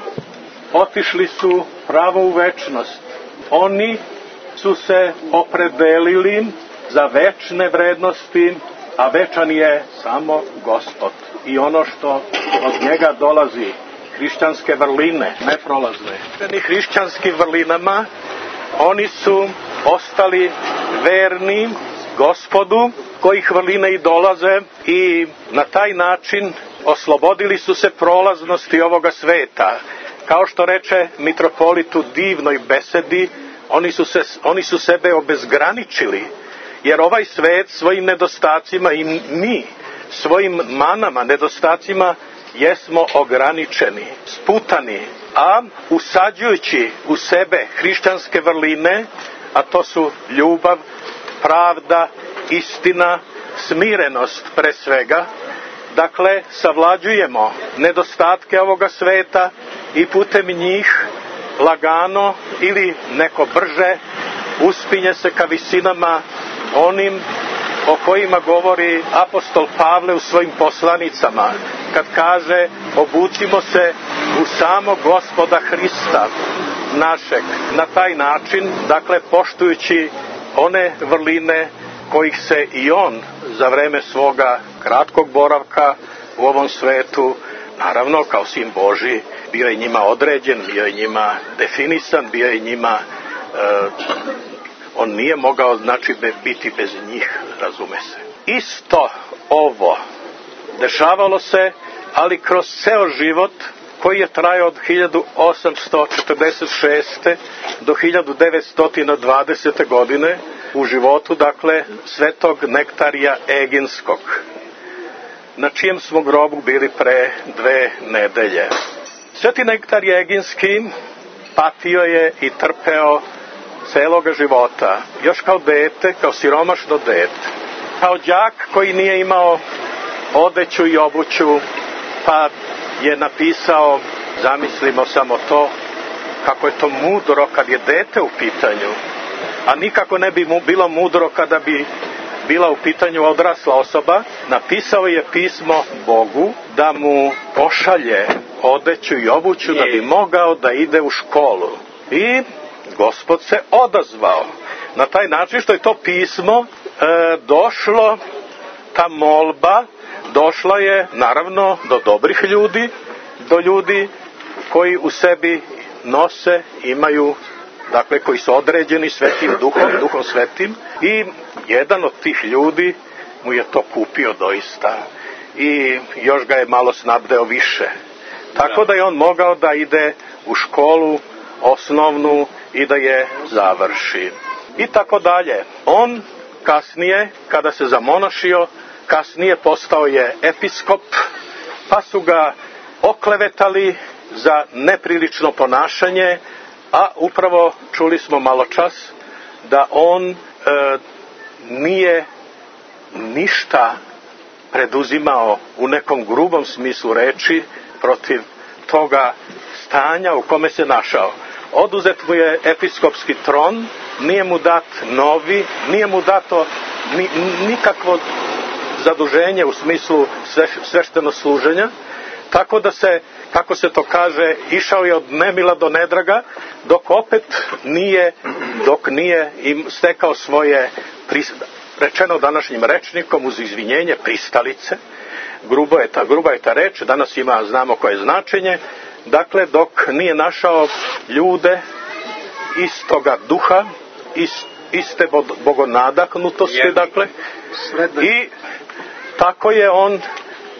otišli su pravo u večnost. Oni su se opredelili za večne vrednosti, a večan je samo Gospod i ono što od njega dolazi, hrišćanske vrline, neprolazne. Ni hrišćanskim vrlinama oni su ostali verni Gospodu, kojih vrline i dolaze, i na taj način oslobodili su se prolaznosti ovoga sveta. Kao što reče mitropolit u divnoj besedi, oni su, se, oni su sebe obezgraničili, jer ovaj svet svojim nedostacima i mi svojim manama, nedostacima jesmo ograničeni, sputani, a usađujući u sebe hrišćanske vrline, a to su ljubav, pravda, istina, smirenost pre svega, dakle savlađujemo nedostatke ovoga sveta i putem njih lagano ili neko brže uspinje se ka visinama onim o kojima govori apostol Pavle u svojim poslanicama, kad kaže obucimo se u samog Gospoda Hrista našeg. Na taj način, dakle, poštujući one vrline kojih se i on za vreme svoga kratkog boravka u ovom svetu, naravno kao sin Božji, bio je njima određen, bio je njima definisan, bio je njima, e, on nije mogao, znači, biti bez njih, razume se. Isto ovo dešavalo se, ali kroz ceo život koji je trajao od hiljadu osamsto četrdeset šeste do hiljadu devetsto dvadesete godine u životu, dakle, svetog Nektarija Eginskog, na čijem smo grobu bili pre dve nedelje. Sveti Nektarij Eginski patio je i trpeo celoga života, još kao dete, kao siromašno dete, kao đak koji nije imao odeću i obuću, pa je napisao, zamislimo samo to, kako je to mudro kad je dete u pitanju, a nikako ne bi mu bilo mudro kada bi bila u pitanju odrasla osoba. Napisao je pismo Bogu da mu pošalje odeću i obuću da bi mogao da ide u školu. I Gospod se odazvao. Na taj način što je to pismo e, došlo, ta molba došla je naravno do dobrih ljudi, do ljudi koji u sebi nose, imaju, dakle koji su određeni svetim duhom, duhom svetim, i jedan od tih ljudi mu je to kupio doista i još ga je malo snabdeo više. Tako da je on mogao da ide u školu osnovnu i da je završi. I tako dalje. On kasnije, kada se zamonašio, kasnije postao je episkop, pa su ga oklevetali za neprilično ponašanje, a upravo čuli smo malo čas da on e, nije ništa preduzimao u nekom grubom smislu reči protiv toga stanja u kome se našao. Oduzet mu je episkopski tron, nije mu dat novi, nije mu dato ni, nikakvo zaduženje u smislu sve, sveštenog služenja, tako da se, kako se to kaže, išao je od nemila do nedraga, dok opet nije, dok nije im stekao svoje, rečeno današnjim rečnikom uz izvinjenje, pristalice. Grubo je ta, gruba je ta reč, danas ima, znamo koje značenje. Dakle, dok nije našao ljude istoga duha, iste bogonadahnutosti, dakle, i tako je on e,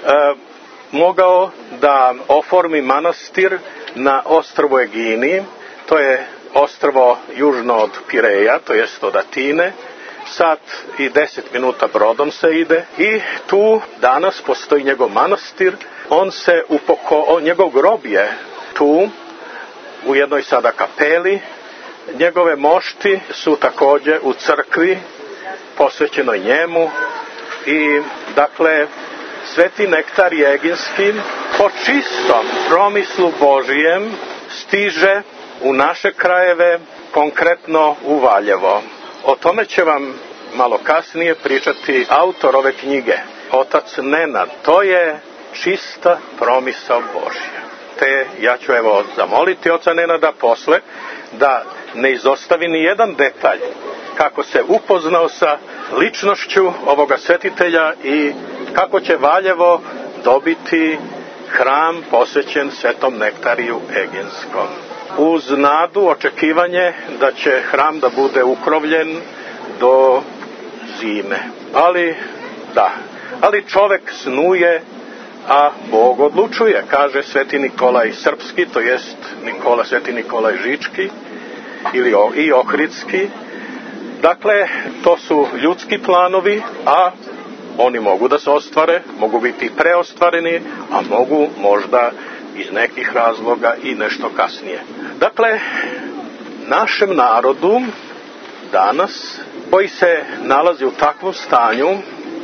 mogao da oformi manastir na ostrvu Egini, to je ostrvo južno od Pireja, to jest od Atine, sat i deset minuta brodom se ide, i tu danas postoji njegov manastir. On se upoko, on, njegov grob je tu u jednoj sada kapeli, njegove mošti su također u crkvi posvećenoj njemu. I dakle, sveti Nektarij Eginski po čistom promislu Božijem stiže u naše krajeve, konkretno u Valjevo. O tome će vam malo kasnije pričati autor ove knjige, otac Nenad. To je čista promisao Božja. Te ja ću evo zamoliti oca Nenada posle da ne izostavi ni jedan detalj kako se upoznao sa ličnošću ovoga svetitelja i kako će Valjevo dobiti hram posvećen svetom Nektariju Eginskom. Uz nadu, očekivanje da će hram da bude ukrovljen do zime. Ali, da, ali čovek snuje, a Bog odlučuje, kaže sveti Nikolaj Srpski, to jest Nikola, sveti Nikolaj Žički ili o, i Ohridski. Dakle, to su ljudski planovi, a oni mogu da se ostvare, mogu biti preostvareni, a mogu možda iz nekih razloga i nešto kasnije. Dakle, našem narodu danas, koji se nalazi u takvom stanju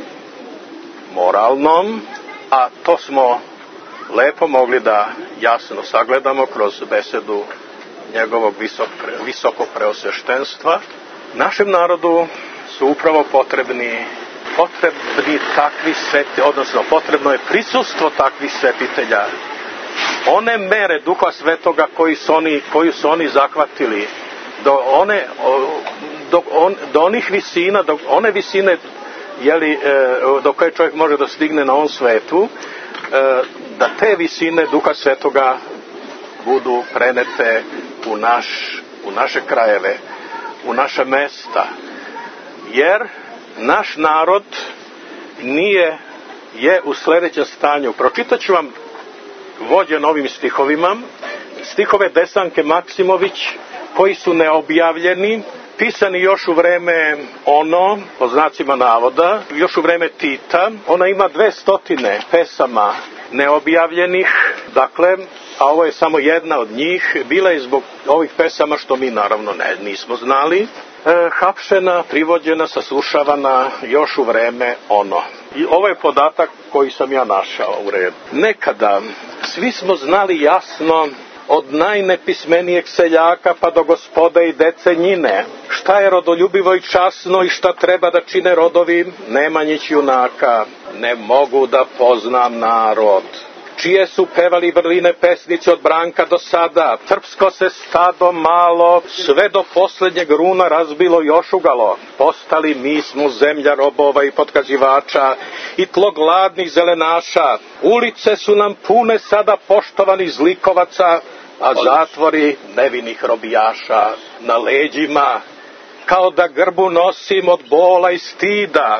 moralnom, a to smo lepo mogli da jasno sagledamo kroz besedu njegovog visok, visokog preosveštenstva, našem narodu su upravo potrebni potrebni takvi sveti, odnosno potrebno je prisustvo takvih svetitelja. One mere Duha Svetoga koji su oni, koju su oni zahvatili do one do, on, do onih visina, do one visine jeli, do koje čovjek može da stigne na ovom svetu, da te visine Duha Svetoga budu prenete u, naš, u naše krajeve, u naša mesta. Jer naš narod nije, je u sljedećem stanju. Pročitat ću vam vođen ovim stihovima, stihove Desanke Maksimović, koji su neobjavljeni, pisani još u vreme ono, po znacima navoda, još u vreme Tita. Ona ima dve stotine pesama neobjavljenih, dakle, a ovo je samo jedna od njih, bila je zbog ovih pesama, što mi naravno ne, nismo znali, e, hapšena, privođena, saslušavana još u vreme ono. I ovo je podatak koji sam ja našao u redu. Nekada svi smo znali jasno, od najnepismenijeg seljaka pa do gospode i dece njine, šta je rodoljubivo i časno i šta treba da čine rodovi Nemanjić junaka. Ne mogu da poznam narod, čije su pevali vrline pesnici od Branka do sada. Trpsko se stado malo, sve do posljednjeg runa razbilo i ošugalo. Postali mi smo zemlja robova i potkazivača i tlo gladnih zelenaša. Ulice su nam pune sada poštovanih zlikovaca, a zatvori nevinih robijaša. Na leđima, kao da grbu nosim od bola i stida,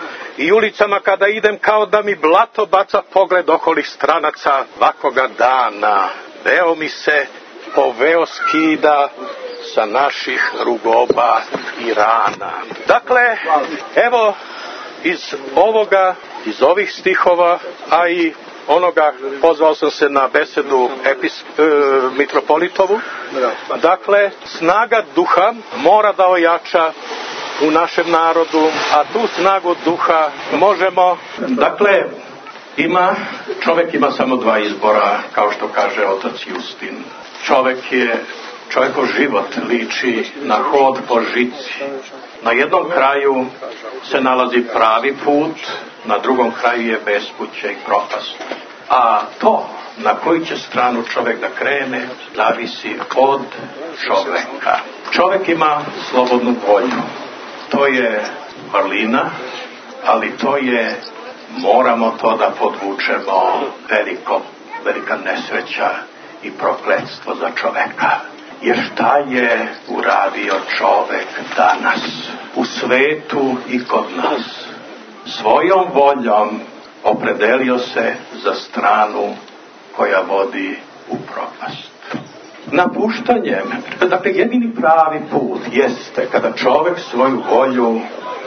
i ulicama kada idem kao da mi blato baca pogled okolih stranaca. Svakoga dana veo mi se po veo skida sa naših rugoba i rana. Dakle, evo iz ovoga, iz ovih stihova, a i onoga, pozvao sam se na besedu epis, e, mitropolitovu, dakle, snaga duha mora da ojača u našem narodu, a tu snagu duha možemo, dakle, ima, čovjek ima samo dva izbora, kao što kaže otac Justin. Čovjek je, čovjekov život liči na hod po žici. Na jednom kraju se nalazi pravi put, na drugom kraju je bespuće i propast. A to na koju će stranu čovjek da krene zavisi od čovjeka. Čovjek ima slobodnu volju. To je vrlina, ali to je, moramo to da podvučemo, veliko, velika nesreća i prokletstvo za čoveka. Jer šta je uradio čovek danas u svetu i kod nas? Svojom voljom opredelio se za stranu koja vodi u propast. Napuštanjem, dakle jedini pravi put jeste kada čovek svoju volju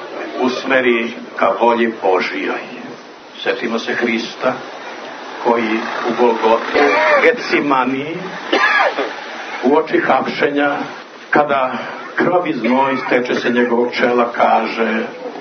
usmeri ka volji Božijoj. Sjetimo se Hrista koji u Golgoti, Getsimani, uoči hapšenja, kada krv i znoj steče se njegovog čela, kaže,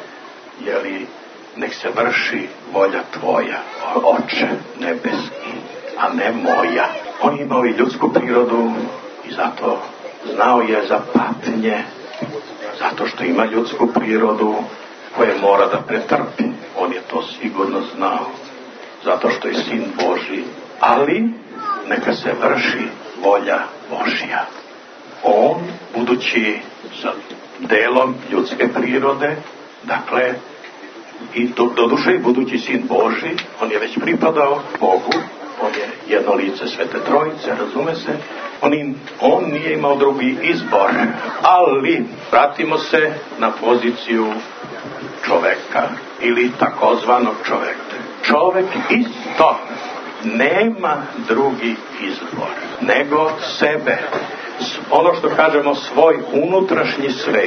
jeli, nek se vrši volja tvoja, Oče nebeski, a ne moja. On imao i ljudsku prirodu i zato znao je za patnje, zato što ima ljudsku prirodu koje mora da pretrpi. On je to sigurno znao, zato što je sin Božji, ali neka se vrši volja Božja. On, budući sa delom ljudske prirode, dakle, i do, do duše budući sin Božji, on je već pripadao Bogu, on je jedno lice Svete Trojice, razume se, on, im, on nije imao drugi izbor, ali vratimo se na poziciju čoveka ili takozvanog čoveka. Čovek isto nema drugi izbor nego sebe, ono što kažemo svoj unutrašnji svet,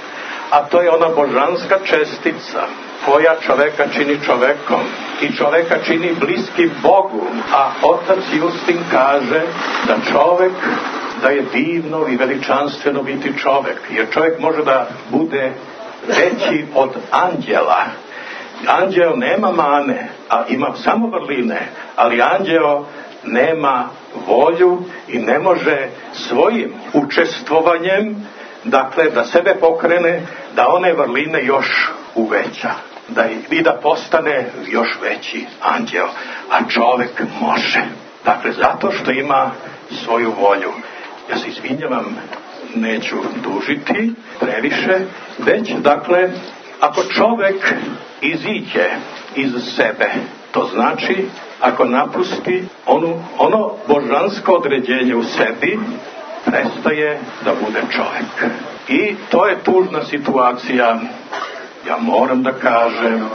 a to je ona božanska čestica koja čoveka čini čovekom i čoveka čini bliskim Bogu. A otac Justin kaže da čovek, da je divno i veličanstveno biti čovek, jer čovek može da bude veći od anđela. Anđeo nema mane, a ima samo vrline, ali anđeo nema volju i ne može svojim učestvovanjem, dakle, da sebe pokrene, da one vrline još uveća, da i da postane još veći anđeo, a čovek može. Dakle, zato što ima svoju volju. Ja se izvinjavam, neću dužiti previše, već, dakle, ako čovek iziđe iz sebe, to znači ako napusti onu, ono božansko određenje u sebi, prestaje da bude čovek. I to je tužna situacija. Ja moram da kažem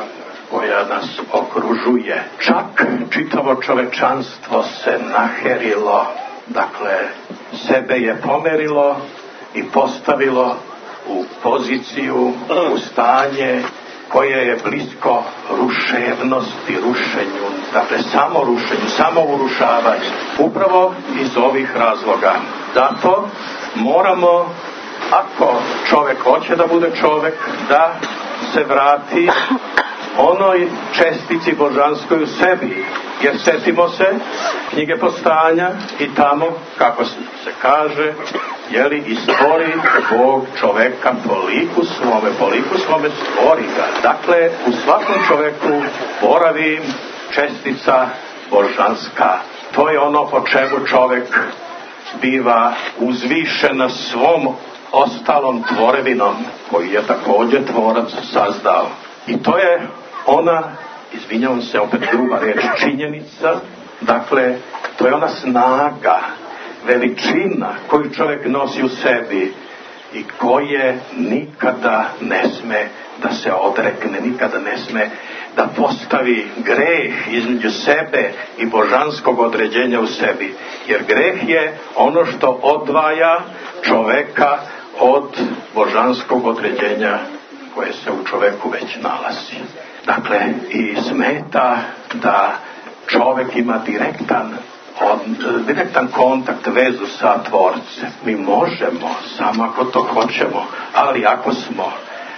koja nas okružuje. Čak čitavo čovečanstvo se naherilo, dakle, sebe je pomerilo i postavilo u poziciju, u stanje koje je blisko ruševnosti, rušenju, dakle samo rušenju, samo urušavanju. Upravo iz ovih razloga. Zato moramo, ako čovjek hoće da bude čovjek, da se vrati onoj čestici božanskoj u sebi. Jer setimo se knjige Postajanja i tamo, kako se kaže, jeli, i stvori Bog čoveka po liku svome, po liku svome stvori ga. Dakle, u svakom čoveku boravi čestica božanska. To je ono po čemu čovek biva uzvišen na svom ostalom tvorevinom, koji je također tvorac sazdao. I to je ona, izvinjavam se, opet gruba reč, činjenica, dakle, to je ona snaga, veličina koju čovjek nosi u sebi i koje nikada ne sme da se odrekne, nikada ne sme da postavi greh između sebe i božanskog određenja u sebi. Jer greh je ono što odvaja čoveka od božanskog određenja koje se u čoveku već nalazi. Dakle, i smeta da čovek ima direktan, od, direktan kontakt, vezu sa Tvorcem. Mi možemo, samo ako to hoćemo, ali ako smo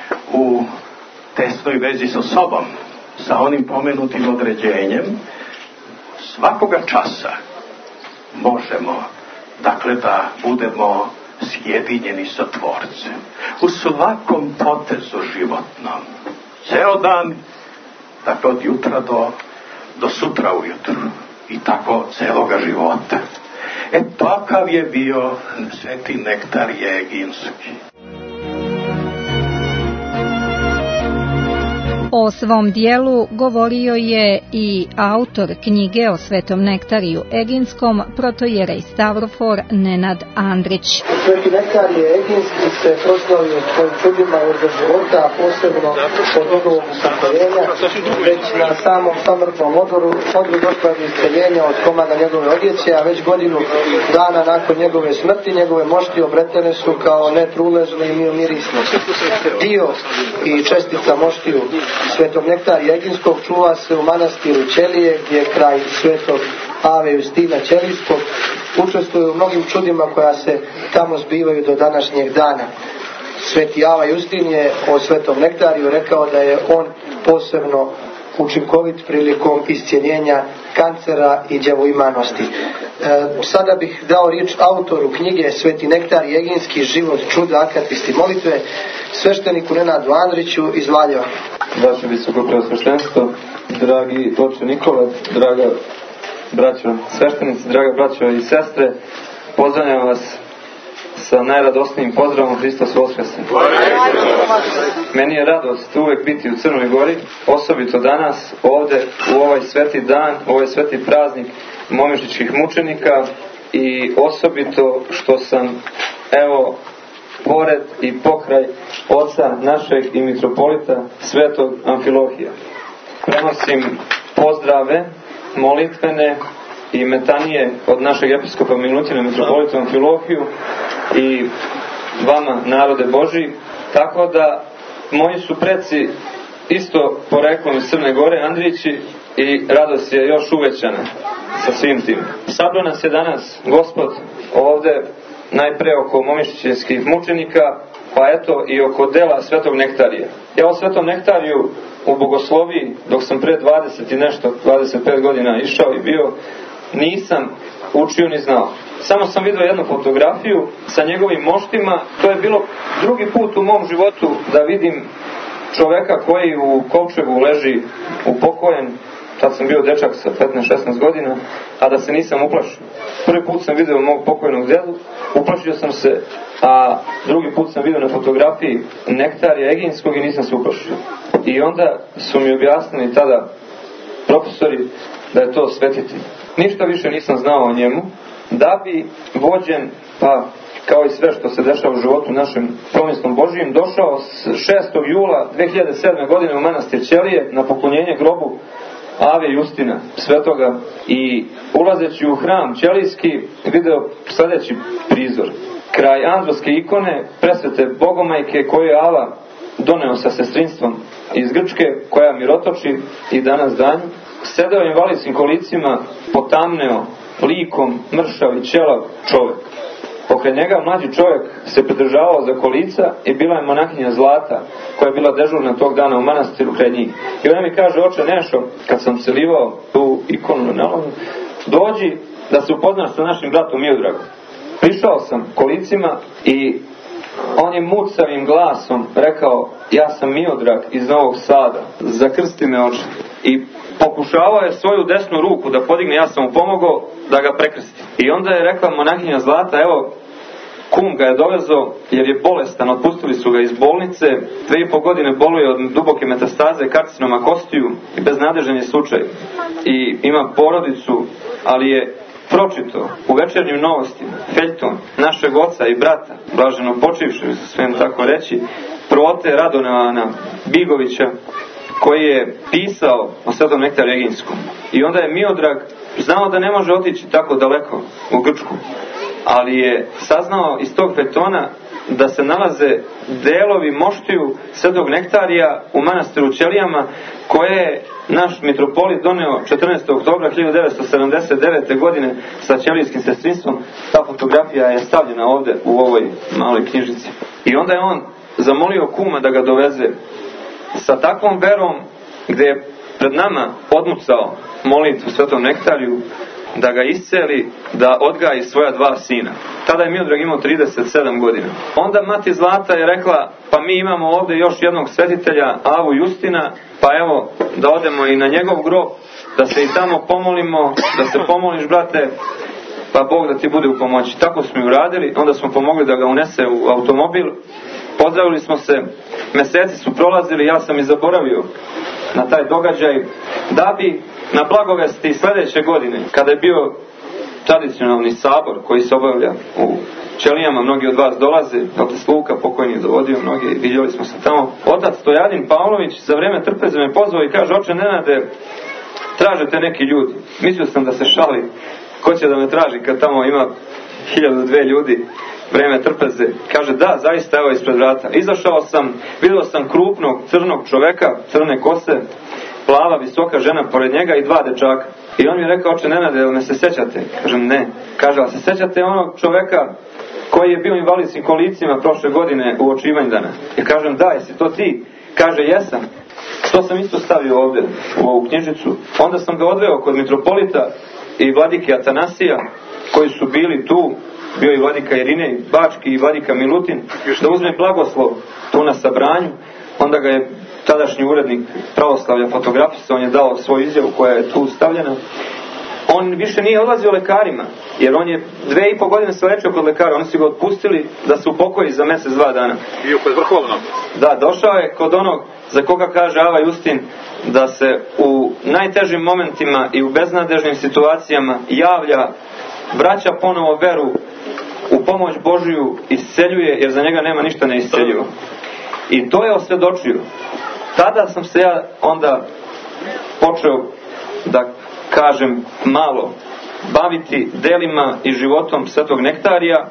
u tesnoj vezi sa sobom, sa onim pomenutim određenjem, svakoga časa možemo, dakle, da budemo sjedinjeni sa Tvorcem. U svakom potezu životnom. Ceo dan, dakle, od jutra do, do sutra ujutru. I tako celoga života. E, takav je bio Sveti Nektar Jeginski. O svom dijelu govorio je i autor knjige o Svetom Nektariju Eginskom, protojerej Stavrofor Nenad Andrić. Sveti Nektarije Eginski se proslavio svojim čudima od života, posebno od njegovog upokojenja, već na samom samrtnom odmoru, odru došlo je isceljenja od komada njegove odjeće, a već godinu dana nakon njegove smrti, njegove mošti obretene su kao netruležne i miomirisne. Dio i čestica moštiju Svetog Nektarija Eginskog čuva se u manastiru Ćelije, gdje kraj Svetog Ave Justina Ćelijskog učestvuju u mnogim čudima koja se tamo zbivaju do današnjeg dana. Sveti Ava Justin je o Svetom Nektariju rekao da je on posebno učinkovit prilikom iscijeljenja kancera i djevoimanosti. E, sada bih dao riječ autoru knjige Sveti Nektarije Eginski, život, čuda, akatisti molitve, svešteniku Nenadu Andriću iz Valjeva. Vaše visoko preosveštenstvo, dragi oče Nikola, draga braćo sveštenici, draga braćo i sestre, pozdravljam vas sa najradosnijim pozdravom Hristos Voskrese. Meni je radost uvek biti u Crnoj Gori, osobito danas, ovde, u ovaj sveti dan, u ovaj sveti praznik momišičkih mučenika i osobito što sam, evo, pored i pokraj oca našeg i mitropolita Svetog Amfilohija. Prenosim pozdrave, molitvene i metanije od našeg episkopa Milutina mitropolita Amfilohiju i vama, narode Božji, tako da moji su preci isto poreklom iz Crne Gore, Andrići, i radost je još uvećana sa svim tim. Sabro nas je danas Gospod ovde najpre oko momišćinskih mučenika, pa eto i oko dela Svetog Nektarija. Ja o Svetom Nektariju u bogosloviji, dok sam pre dvadeset i nešto, dvadeset pet godina išao i bio, nisam učio ni znao. Samo sam vidio jednu fotografiju sa njegovim moštima. To je bilo drugi put u mom životu da vidim čoveka koji u kovčegu leži upokojen. Tad sam bio dečak sa petnaest šesnaest godina, a da se nisam uplašio. Prvi put sam vidio mog pokojnog dedu, uplašio sam se, a drugi put sam vidio na fotografiji Nektarija Eginskog i nisam se uplašio. I onda su mi objasnili tada profesori da je to svetitelj. Ništa više nisam znao o njemu, da bi vođen, pa kao i sve što se dešava u životu našem promislom Božijim, došao šestog jula dve hiljade sedme. godine u manastir Ćelije na poklonjenje grobu Ave Justina svetoga i ulazeći u hram ćelijski video sljedeći prizor. Kraj androvske ikone presvete Bogomajke koju je Ava doneo sa sestrinstvom iz Grčke, koja mirotoči i danas danju, sedeo invalidskim kolicima, potamneo likom mršav i ćelav čovjek. Pokraj njega mlađi čovjek se pridržavao za kolica i bila je monahinja Zlata, koja je bila dežurna tog dana u manastiru kraj njih. I ona mi kaže: oče Nešo, kad sam se livao tu ikonu na lomu, dođi da se upoznaš sa našim bratom Miodragom. Prišao sam kolicima i on je mucavim glasom rekao: ja sam Miodrag iz Novog Sada, zakrsti me oče. I pokušavao je svoju desnu ruku da podigne, ja sam mu pomogao da ga prekrsti. I onda je rekla monahinja Zlata: evo, kum ga je dovezao jer je bolestan, otpustili su ga iz bolnice, dve i po godine boluje od duboke metastaze karcinoma kostiju i beznadežan je slučaj. I ima porodicu, ali je pročito u Večernjim novostima feljton našeg oca i brata, blaženo počivši, smijem tako reći, Prote Radovana Bigovića, koji je pisao o Svetom Nektariju Eginskom. I onda je Miodrag znao da ne može otići tako daleko u Grčku, ali je saznao iz tog feljtona da se nalaze delovi moštiju Svetog Nektarija u manastiru Ćelijama, koje je naš mitropolit doneo četrnaestog oktobra hiljadu devetsto sedamdeset devete. godine sa ćelijskim sestrinstvom. Ta fotografija je stavljena ovdje u ovoj maloj knjižici. I onda je on zamolio kuma da ga doveze sa takvom verom, gdje je pred nama odmucao molitvu Svetom Nektariju da ga isceli, da odgaji svoja dva sina. Tada je Miodrag imao trideset sedam godina. Onda mati Zlata je rekla: pa mi imamo ovdje još jednog svetitelja, Avu Justina, pa evo da odemo i na njegov grob, da se i tamo pomolimo, da se pomoliš brate, pa Bog da ti bude u pomoći. Tako smo i uradili. Onda smo pomogli da ga unese u automobil, pozdravili smo se, mjeseci su prolazili, ja sam i zaboravio na taj događaj, da bi na blagovesti sljedeće godine, kada je bio tradicionalni sabor koji se obavlja u Ćelijama, mnogi od vas dolaze, otac Luka pokojni dovodio mnogi, vidjeli smo se tamo. Otac Stojadin Pavlović za vrijeme trpeze me pozvao i kaže: oče Nenade, traže te neki ljudi. Mislio sam da se šali, ko će da me traži kad tamo ima hiljadu dve ljudi, vrijeme trpeze. Kaže: da, zaista, evo ispred vrata. Izašao sam, vidio sam krupnog crnog čoveka, crne kose, plava, visoka žena pored njega i dva dečaka. I on mi je rekao: oče Nenade, jel me se sjećate? Kažem: ne. Kaže: a se sjećate onog čoveka koji je bio invalidskim kolicima prošle godine u očivanjdana? I kažem: da, jesi to ti? Kaže: jesam. To sam isto stavio ovdje u ovu knjižicu. Onda sam ga odveo kod mitropolita i vladike Atanasija, koji su bili tu. Bio i vladika Irinej Bački i vladika Milutin, da uzme blagoslov tu na sabranju. Onda ga je tadašnji urednik pravoslavlja fotografisao, on je dao svoju izjavu koja je tu stavljena. On više nije odlazio lekarima, jer on je dve i po godine se lečio kod lekara. Oni su ga otpustili da se upokoji za mjesec, dva dana. Bio kod vrhovnog. Da, došao je kod onog za koga kaže Ava Justin da se u najtežim momentima i u beznadežnim situacijama javlja, vraća ponovo veru u pomoć Božiju, isceljuje, jer za njega nema ništa neisceljivo. I to je osvjedočio. Tada sam se ja onda počeo, da kažem, malo baviti delima i životom Svetog Nektarija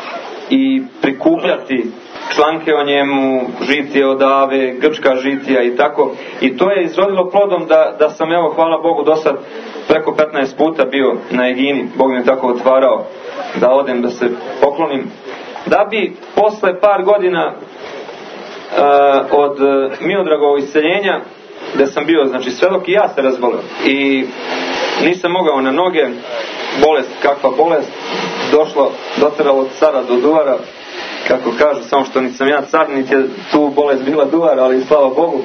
i prikupljati članke o njemu, žitije od Ave, grčka žitija i tako. I to je izrodilo plodom da, da sam, evo, hvala Bogu, do sad preko petnaest puta bio na Egini. Bog mi je tako otvarao da odem, da se poklonim. Da bi posle par godina uh, od Miodragovog isceljenja, gdje sam bio, znači, svedok, i ja se razboleo. I nisam mogao na noge, bolest, kakva bolest, došlo, doteralo od cara do duvara, kako kažu, samo što nisam ja car, niti je tu bolest bila duvar, ali slava Bogu.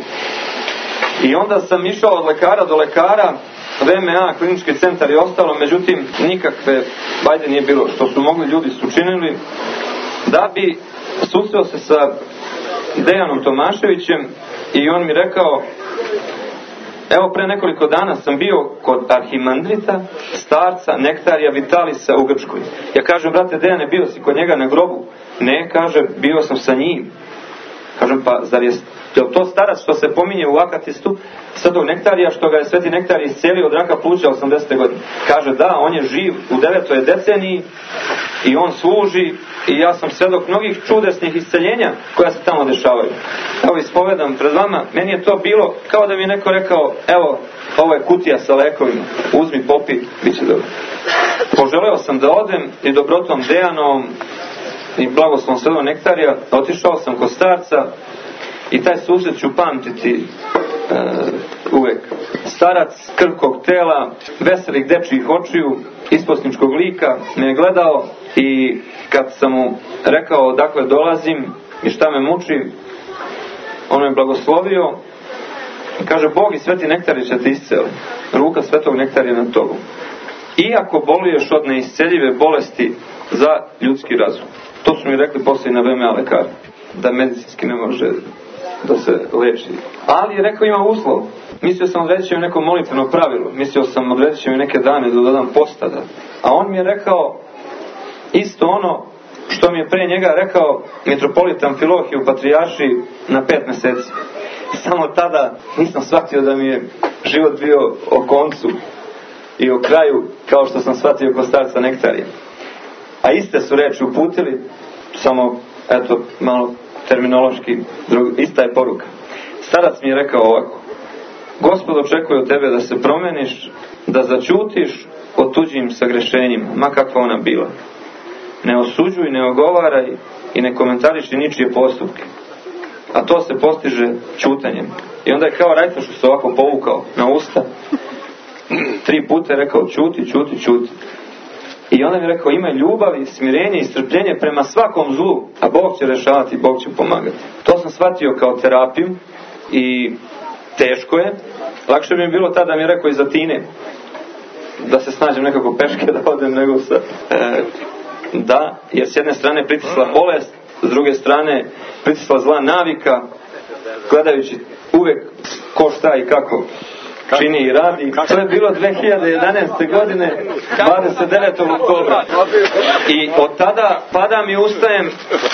I onda sam išao od lekara do lekara, V M A, klinički centar i ostalo, međutim, nikakve bajde nije bilo. Što su mogli, ljudi su činili. Da bi susreo se sa Dejanom Tomaševićem i on mi rekao: Evo pre nekoliko dana sam bio kod arhimandrita, starca Nektarija Vitalisa u Grčkoj. Ja kažem, brate Dejane, bio si kod njega na grobu? Ne, kaže, bio sam sa njim. Kažem, pa zar je to starac što se pominje u Akatistu, svetog Nektarija, što ga je sveti Nektarij iscelio od raka pluća osamdesete godine? Kaže, da, on je živ u devetoj deceniji i on služi i ja sam svedok mnogih čudesnih isceljenja koja se tamo dešavaju. Evo, ispovedam pred vama, meni je to bilo kao da mi neko rekao, evo, ovo je kutija sa lekovima, uzmi, popi, bit će dobro. Poželeo sam da odem i dobrotom Dejanom i blagoslovom svetog Nektarija otišao sam kod starca i taj susret ću pamtiti uh, uvek. Starac krhkog tela, veselih dečjih očiju, isposničkog lika me je gledao i kad sam mu rekao odakle dolazim i šta me muči, on me blagoslovio. Kaže, Bog i sveti Nektarij će te isceli. Ruka svetog Nektarija na togu. Iako boluješ od neisceljive bolesti za ljudski razum. To su mi rekli poslije na V M A lekari, da medicinski ne može da se leči. Ali je rekao, ima uslov. Mislio sam odredit će mi neko molitveno pravilo. Mislio sam odredit će mi neke dane da dodam posta. Da. A on mi je rekao isto ono što mi je pre njega rekao mitropolit Amfilohije u Patrijaršiji na pet meseci. Samo tada nisam shvatio da mi je život bio o koncu i o kraju, kao što sam shvatio kod starca Nektarija. A iste su reči uputili, samo, eto, malo terminološki, drug, ista je poruka. Starac mi je rekao ovako: Gospod očekuje od tebe da se promeniš, da zaćutiš o tuđim sagrešenjima, ma kakva ona bila. Ne osuđuj, ne ogovaraj i ne komentariši ničije postupke. A to se postiže ćutanjem. I onda je kao Rajtošu se ovako povukao na usta. Tri puta je rekao ćuti, ćuti, ćuti. I onda mi je rekao, imaj ljubavi, smirenje i strpljenje prema svakom zlu, a Bog će rešavati, Bog će pomagati. To sam shvatio kao terapiju i teško je. Lakše mi je bilo tada da mi je rekao iz Atine, da se snađem nekako peške da odem, nego sa... E, da, jer s jedne strane pritisla bolest, s druge strane pritisla zla navika, gledajući uvek ko šta i kako čini i radi. To je bilo dve hiljade jedanaeste. godine, dvadeset devetog oktobra. I od tada padam i ustajem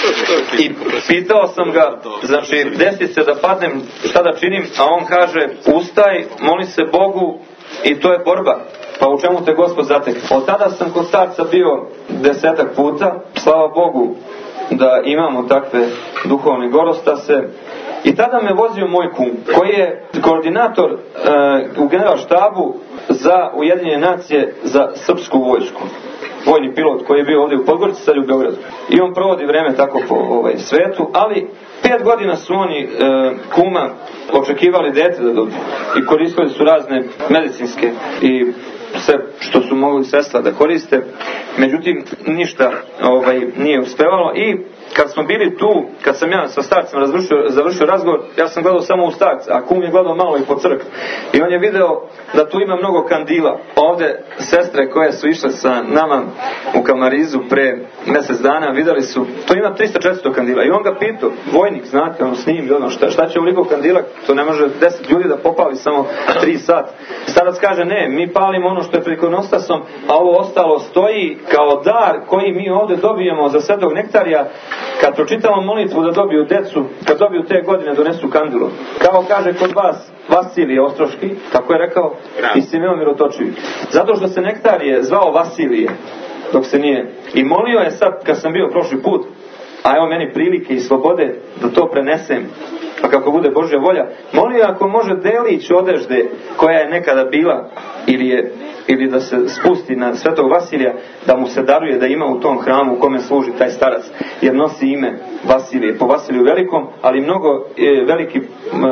i pitao sam ga, znači desi se da padnem, šta da činim, a on kaže, ustaj, moli se Bogu i to je borba. Pa u čemu te Gospod zatekne? Od tada sam kod starca bio desetak puta, slava Bogu da imamo takve duhovne gorostase. I tada me vozio moj kum, koji je koordinator uh, u generalštabu za Ujedinjene nacije za srpsku vojsku. Vojni pilot koji je bio ovdje u Podgorici, sad u Beogradu. I on provodi vreme tako po ovaj, svetu, ali pet godina su oni uh, kuma očekivali dete da dobiju. I koristili su razne medicinske i sve što su mogli sredstva da koriste. Međutim, ništa ovaj, nije uspevalo i kad smo bili tu, kad sam ja sa starcem završio, završio razgovor, ja sam gledao samo u starca, a kum je gledao malo i po crkvi. I on je video da tu ima mnogo kandila. Ovde sestre koje su išle sa nama u Kamarizu pre mjesec dana, videli su, to ima trista četiristo kandila. I on ga pitao, vojnik, znate, ono snimi, ono, šta, šta će ovoliko kandila, to ne može deset ljudi da popali samo tri sata. Starac kaže, ne, mi palimo ono što je prikonostasom, a ovo ostalo stoji kao dar koji mi ovde dobijemo za svetog Nektarija. Kad pročitamo molitvu da dobiju decu, kad dobiju te godine donesu kandilu. Kao kaže kod vas Vasilije Ostroški, tako je rekao, i Simeon Mirotočević. Zato što se Nektarije zvao Vasilije, dok se nije. I molio je sad, kad sam bio prošli put, a evo meni prilike i slobode da to prenesem, pa kako bude Božja volja, molio ako može delić odežde koja je nekada bila, ili je ili da se spusti na svetog Vasilija, da mu se daruje da ima u tom hramu u kome služi taj starac, jer nosi ime Vasilije, po Vasiliju Velikom, ali mnogo je, veliki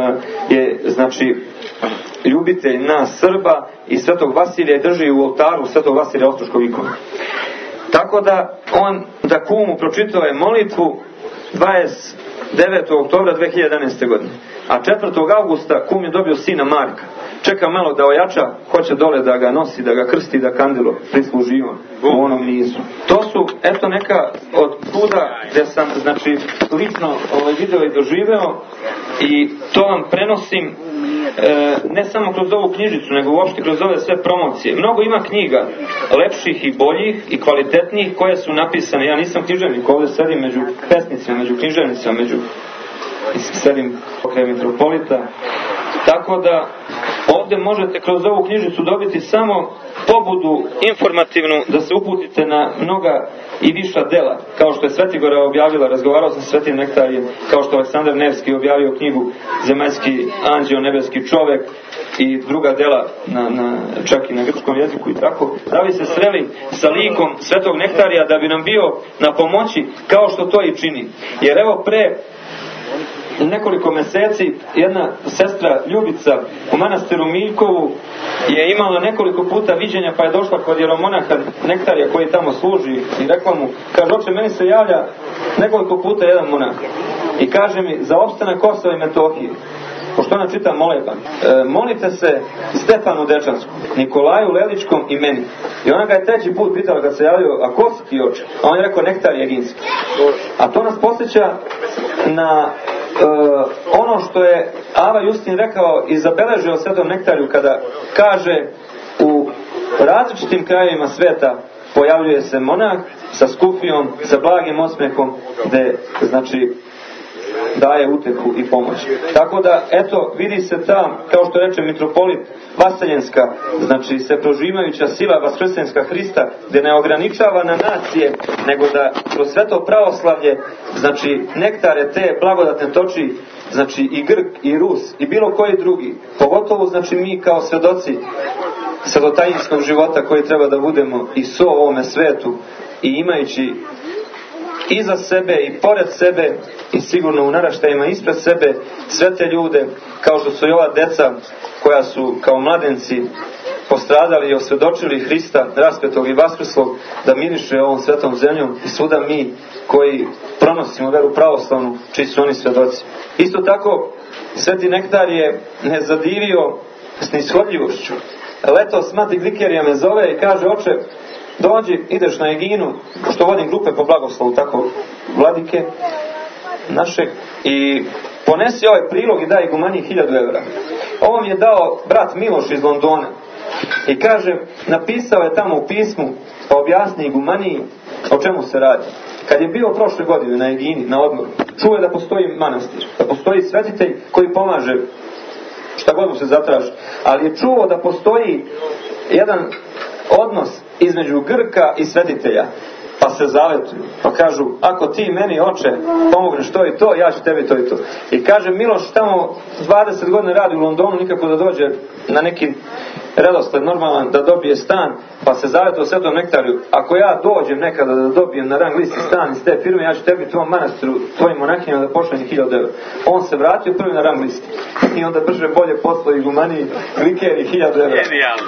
je, znači, ljubitelj nas Srba i svetog Vasilija drži u oltaru svetog Vasilija Ostroškog ikona. Tako da on, da kumu pročitao je molitvu dvadeset devetog oktobra dve hiljade jedanaeste. godine. A četvrtog avgusta kum je dobio sina Marka. Čeka malo da ojača, hoće dole da ga nosi, da ga krsti, da kandilo prisluživa u onom nizu. To su, eto, neka od kuda gdje sam, znači, lično ovaj video i doživeo i to vam prenosim e, ne samo kroz ovu knjižicu, nego uopšte kroz ove sve promocije. Mnogo ima knjiga, lepših i boljih i kvalitetnijih, koje su napisane. Ja nisam književnik, ovdje sedim među pesnicima, među književnicima, među sedim pokraj mitropolita. Tako da ovdje možete kroz ovu knjižicu dobiti samo pobudu informativnu da se uputite na mnoga i viša dela, kao što je Svetigora objavila, razgovarao sam sa Svetim Nektarijem, kao što je Aleksandar Nevski objavio knjigu Zemaljski anđeo, nebeski čovek i druga dela na, na, čak i na grčkom jeziku i tako, da bi se sreli sa likom Svetog Nektarija da bi nam bio na pomoći, kao što to i čini. Jer evo pre nekoliko meseci jedna sestra Ljubica u manastiru Miljkovu je imala nekoliko puta viđenja, pa je došla kod jeromonaha Nektarija koji tamo služi i rekla mu, kaže, oče, meni se javlja nekoliko puta jedan monah i kaže mi za opstanak Kosova i Metohije, pošto ona čita moleba, e, molite se Stefanu Dečanskom, Nikolaju Leličkom i meni. I ona ga je treći put pitala kad se javio, a ko si ti, oče? A on je rekao, Nektarij Eginski. A to nas posjeća na Uh, ono što je Ava Justin rekao i zabeležio o Svetom Nektariju, kada kaže u različitim krajevima sveta pojavljuje se monah sa skufijom, sa blagim osmehom, gde znači daje utehu i pomoć. Tako da, eto, vidi se ta, kao što reče mitropolit, vaseljenska, znači se proživajuća sila vaskrsenska Hrista, gdje ne ograničava na nacije, nego da kroz sveto pravoslavlje, znači nektare te blagodatne toči, znači i Grk, i Rus, i bilo koji drugi, pogotovo znači mi kao svedoci svedotajinskog života koji treba da budemo i so ovome svetu, i imajući iza sebe i pored sebe i sigurno u naraštajima ispred sebe sve te ljude, kao što su i ova deca koja su kao mladenci postradali i osvjedočili Hrista raspetog i vaskrslog, da miriše ovom svetom zemljom, i svuda mi koji pronosimo veru pravoslavnu, čiji su oni svjedoci. Isto tako Sveti Nektar je ne zadivio snishodljivošću. Letos mati Glikerija me zove i kaže, oče, dođi, ideš na Eginu, što vodim grupe po blagoslovu, tako vladike našeg, i ponesi ovaj prilog i daj igumaniji hiljadu evra. Ovo mi je dao brat Miloš iz Londona i kaže, napisao je tamo u pismu, pa objasni igumaniji o čemu se radi. Kad je bio prošle godine na Egini, na odmoru, čuo je da postoji manastir, da postoji svetitelj koji pomaže šta god mu se zatraži, ali je čuo da postoji jedan odnos između Grka i svetitelja, pa se zavetuju, pa kažu, ako ti meni, oče, pomogneš to i to, ja ću tebi to i to. I kaže, Miloš tamo dvadeset godina radi u Londonu, nikako da dođe na neki redosled normalan, da dobije stan, pa se zavetuje Svetom Nektariju, ako ja dođem nekada da dobijem na rang listi stan iz te firme, ja ću tebi tvojom manastiru, tvojim monahinjama da pošaljem hiljadu evra. On se vratio prvi na rang listi i onda brže bolje poslo igumaniji Glikeri hiljadu evra.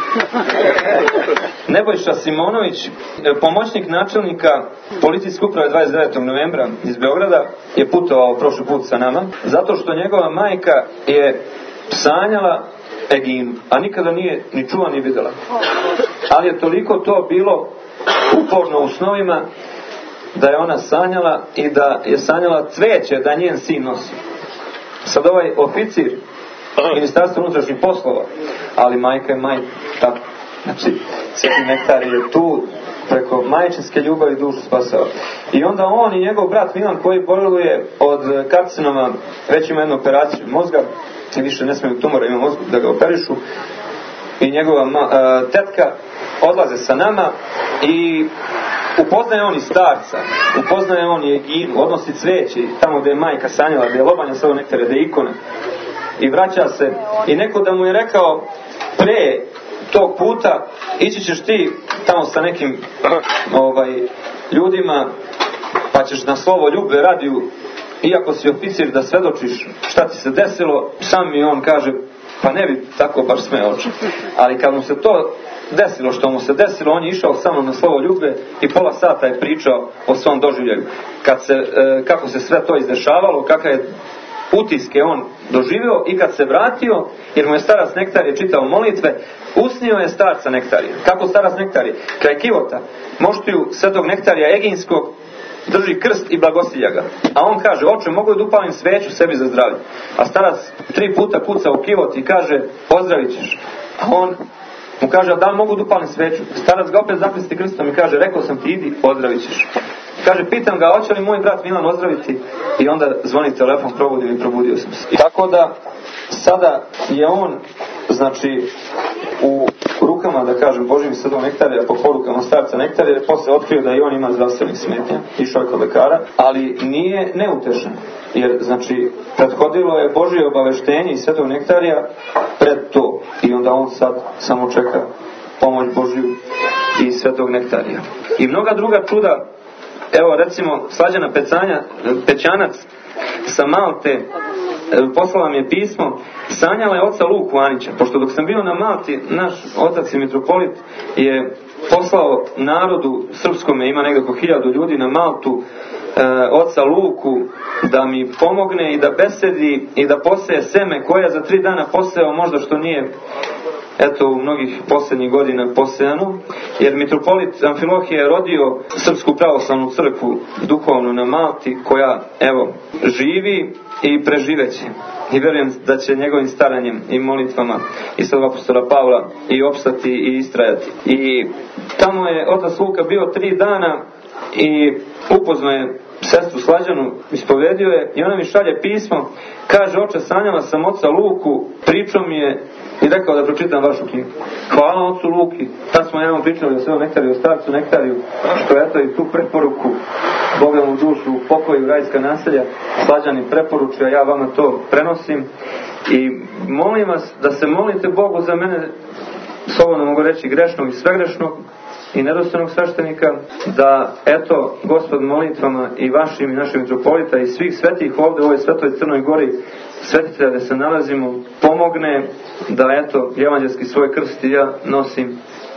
Nebojša Simonović, pomoćnik načelnika policijske uprave dvadeset devetog novembra iz Beograda, je putovao prošli put sa nama, zato što njegova majka je sanjala Eginu, a nikada nije ni čula ni vidjela. Ali je toliko to bilo uporno u snovima da je ona sanjala i da je sanjala cveće da njen sin nosi. Sad ovaj oficir Ministarstva unutrašnjih poslova, ali majka je majka, tako. Znači, Sveti Nektar je tu preko majčinske ljubavi dušu spasao. I onda on i njegov brat Milan, koji boluje od karcinoma, već ima jednu operaciju mozga, i više ne smiju tumora ima mozgu da ga operišu, i njegova ma, uh, tetka odlaze sa nama i upoznaje on i starca, upoznaje on i Eginu, odnosi cveće tamo gdje je majka sanjala, gdje je lobanja Svetog Nektara, gdje je ikona, i vraća se, i neko da mu je rekao pre tog puta, ići ćeš ti tamo sa nekim ovaj, ljudima, pa ćeš na slovo ljube radiju, iako si oficir, da svedočiš šta ti se desilo. Sam mi on kaže, pa ne bi tako baš smeo, oče. Ali kad mu se to desilo što mu se desilo, on je išao samo na slovo ljube i pola sata je pričao o svom doživljaju. Kad se, e, kako se sve to izdešavalo, kakve je utiske on doživio, i kad se vratio, jer mu je starac Nektarije čitao molitve, usnio je starca Nektarije. Kako starac Nektarije? Kraj Kivota, moštiju Svetog Nektarija Eginskog, drži krst i blagosilja ga. A on kaže, oče, mogu da upalim sveću sebi za zdravlje. A starac tri puta kuca u kivot i kaže, ozdravit ćeš. A on mu kaže, a da li mogu da upalim sveću? Starac ga opet zaplisti krstom i kaže, rekao sam ti, idi, ozdravit ćeš. Kaže, pitam ga, hoće li moj brat Milan ozdraviti? I onda zvoni telefon, probudio i probudio sam se. I tako da, sada je on, znači, u rukama, da kažem, Božijim Svetog Nektarija, po porukama starca Nektarija, jer posle otkrio da i on ima zdravstvenih smetnja, išao je kod lekara, ali nije neutešan. Jer, znači, prethodilo je Božije obaveštenje iz Svetog Nektarija pred to. I onda on sad samo čeka pomoć Božiju iz Svetog Nektarija. I mnoga druga čuda, evo recimo Slađana Pecanja, Pećanac sa Malte, poslala mi je pismo, sanjala je oca Luku Anića, pošto dok sam bio na Malti, naš otac i mitropolit je poslao narodu srpskome, ima negdje oko hiljadu ljudi na Maltu, e, oca Luku da mi pomogne i da besedi i da poseje seme koje za tri dana posejao, možda što nije eto u mnogih posljednjih godina posejano, jer mitropolit Amfilohije je rodio Srpsku pravoslavnu crkvu duhovnu na Malti, koja evo živi i preživeće. I vjerujem da će njegovim staranjem i molitvama i Svetog apostola Pavla i opstati i istrajati. I tamo je otac Luka bio tri dana i upoznao je sestru Slađanu, ispovedio je i ona mi šalje pismo, kaže, oče, sanjala sam oca Luku, pričao mi je i rekao da pročitam vašu knjigu. Hvala ocu Luki. Tad smo jednom pričali o Svetom Nektariju, o starcu Nektariju, što eto i tu preporuku Boga mu dušu u pokoju, rajska naselja, Slađani preporučuju, a ja vama to prenosim. I molim vas da se molite Bogu za mene, slobodno mogu reći, grešnog i svegrešnog i nedostojnog sveštenika, da eto Gospod molitvama i vašim i našim mitropolita i svih svetih ovdje u ovoj svetoj Crnoj Gori, svetitelja da se nalazimo, pomogne da eto evanđelski svoj krst i ja nosim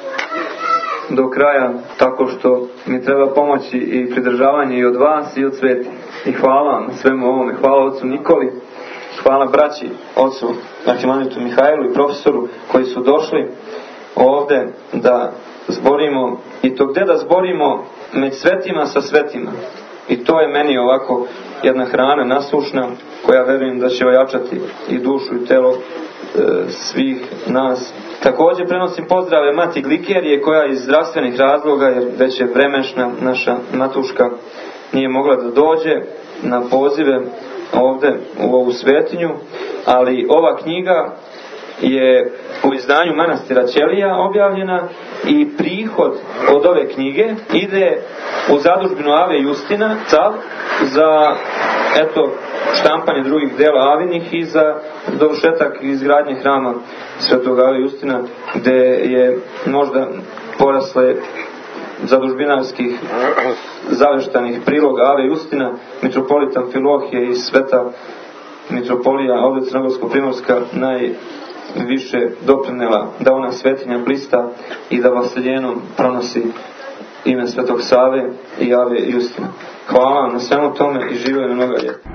do kraja, tako što mi treba pomoći i pridržavanje i od vas i od sveti. I hvala vam na svemu ovome. Hvala ocu Nikoli, hvala braći, ocu Arhimandritu Mihajlu i profesoru koji su došli ovdje da zborimo, i to gdje da zborimo, među svetima sa svetima. I to je meni ovako jedna hrana naslušna koja verujem da će ojačati i dušu i telo e, svih nas. Također prenosim pozdrave mati Glikerije koja iz zdravstvenih razloga, jer već je vremešna, naša matuška nije mogla da dođe na pozive ovdje u ovu svetinju, ali ova knjiga je u izdanju manastira Ćelija objavljena i prihod od ove knjige ide u zadužbinu Ave Justina Cav za eto štampanje drugih dela Avinih i za dovršetak izgradnje hrama Svetog Ave Justina, gdje je možda porasle zadužbinarskih zaveštanih priloga Ave Justina, mitropolita Amfilohije i sveta mitropolija ovdje Crnogorsko-Primorska najviše doprinela da ona svetinja blista i da vaseljenom pronosi ime Svetog Save i Ave Justina. Hvala vam na svemu tome i živio na mnoga ljeta.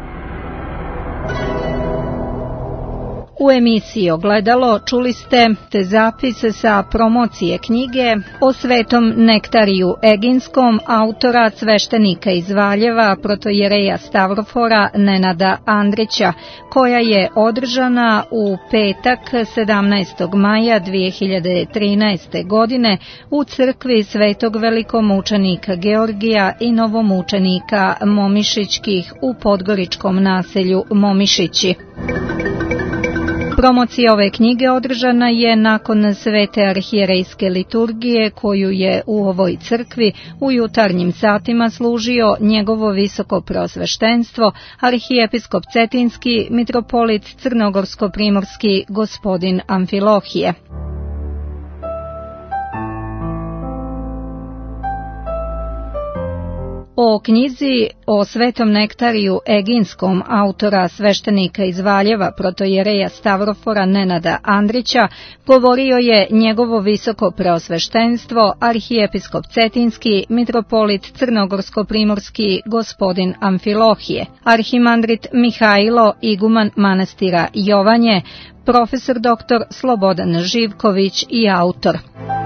U emisiji Ogledalo čuli ste te zapise sa promocije knjige o Svetom Nektariju Eginskom autora sveštenika iz Valjeva protojereja Stavrofora Nenada Andrića, koja je održana u petak sedamnaestog maja dve hiljade trinaeste. godine u crkvi Svetog velikomučenika Georgija i novomučenika Momišićkih u podgoričkom naselju Momišići. Promocija ove knjige održana je nakon svete arhijerejske liturgije koju je u ovoj crkvi u jutarnjim satima služio njegovo visoko prosveštenstvo, arhijepiskop Cetinski, mitropolit Crnogorsko-primorski gospodin Amfilohije. O knjizi o Svetom Nektariju Eginskom autora sveštenika iz Valjeva protojereja Stavrofora Nenada Andrića govorio je njegovo visoko preosveštenstvo, arhijepiskop Cetinski, mitropolit Crnogorsko-primorski gospodin Amfilohije, arhimandrit Mihajlo, iguman manastira Jovanje, profesor doktor Slobodan Živković i autor.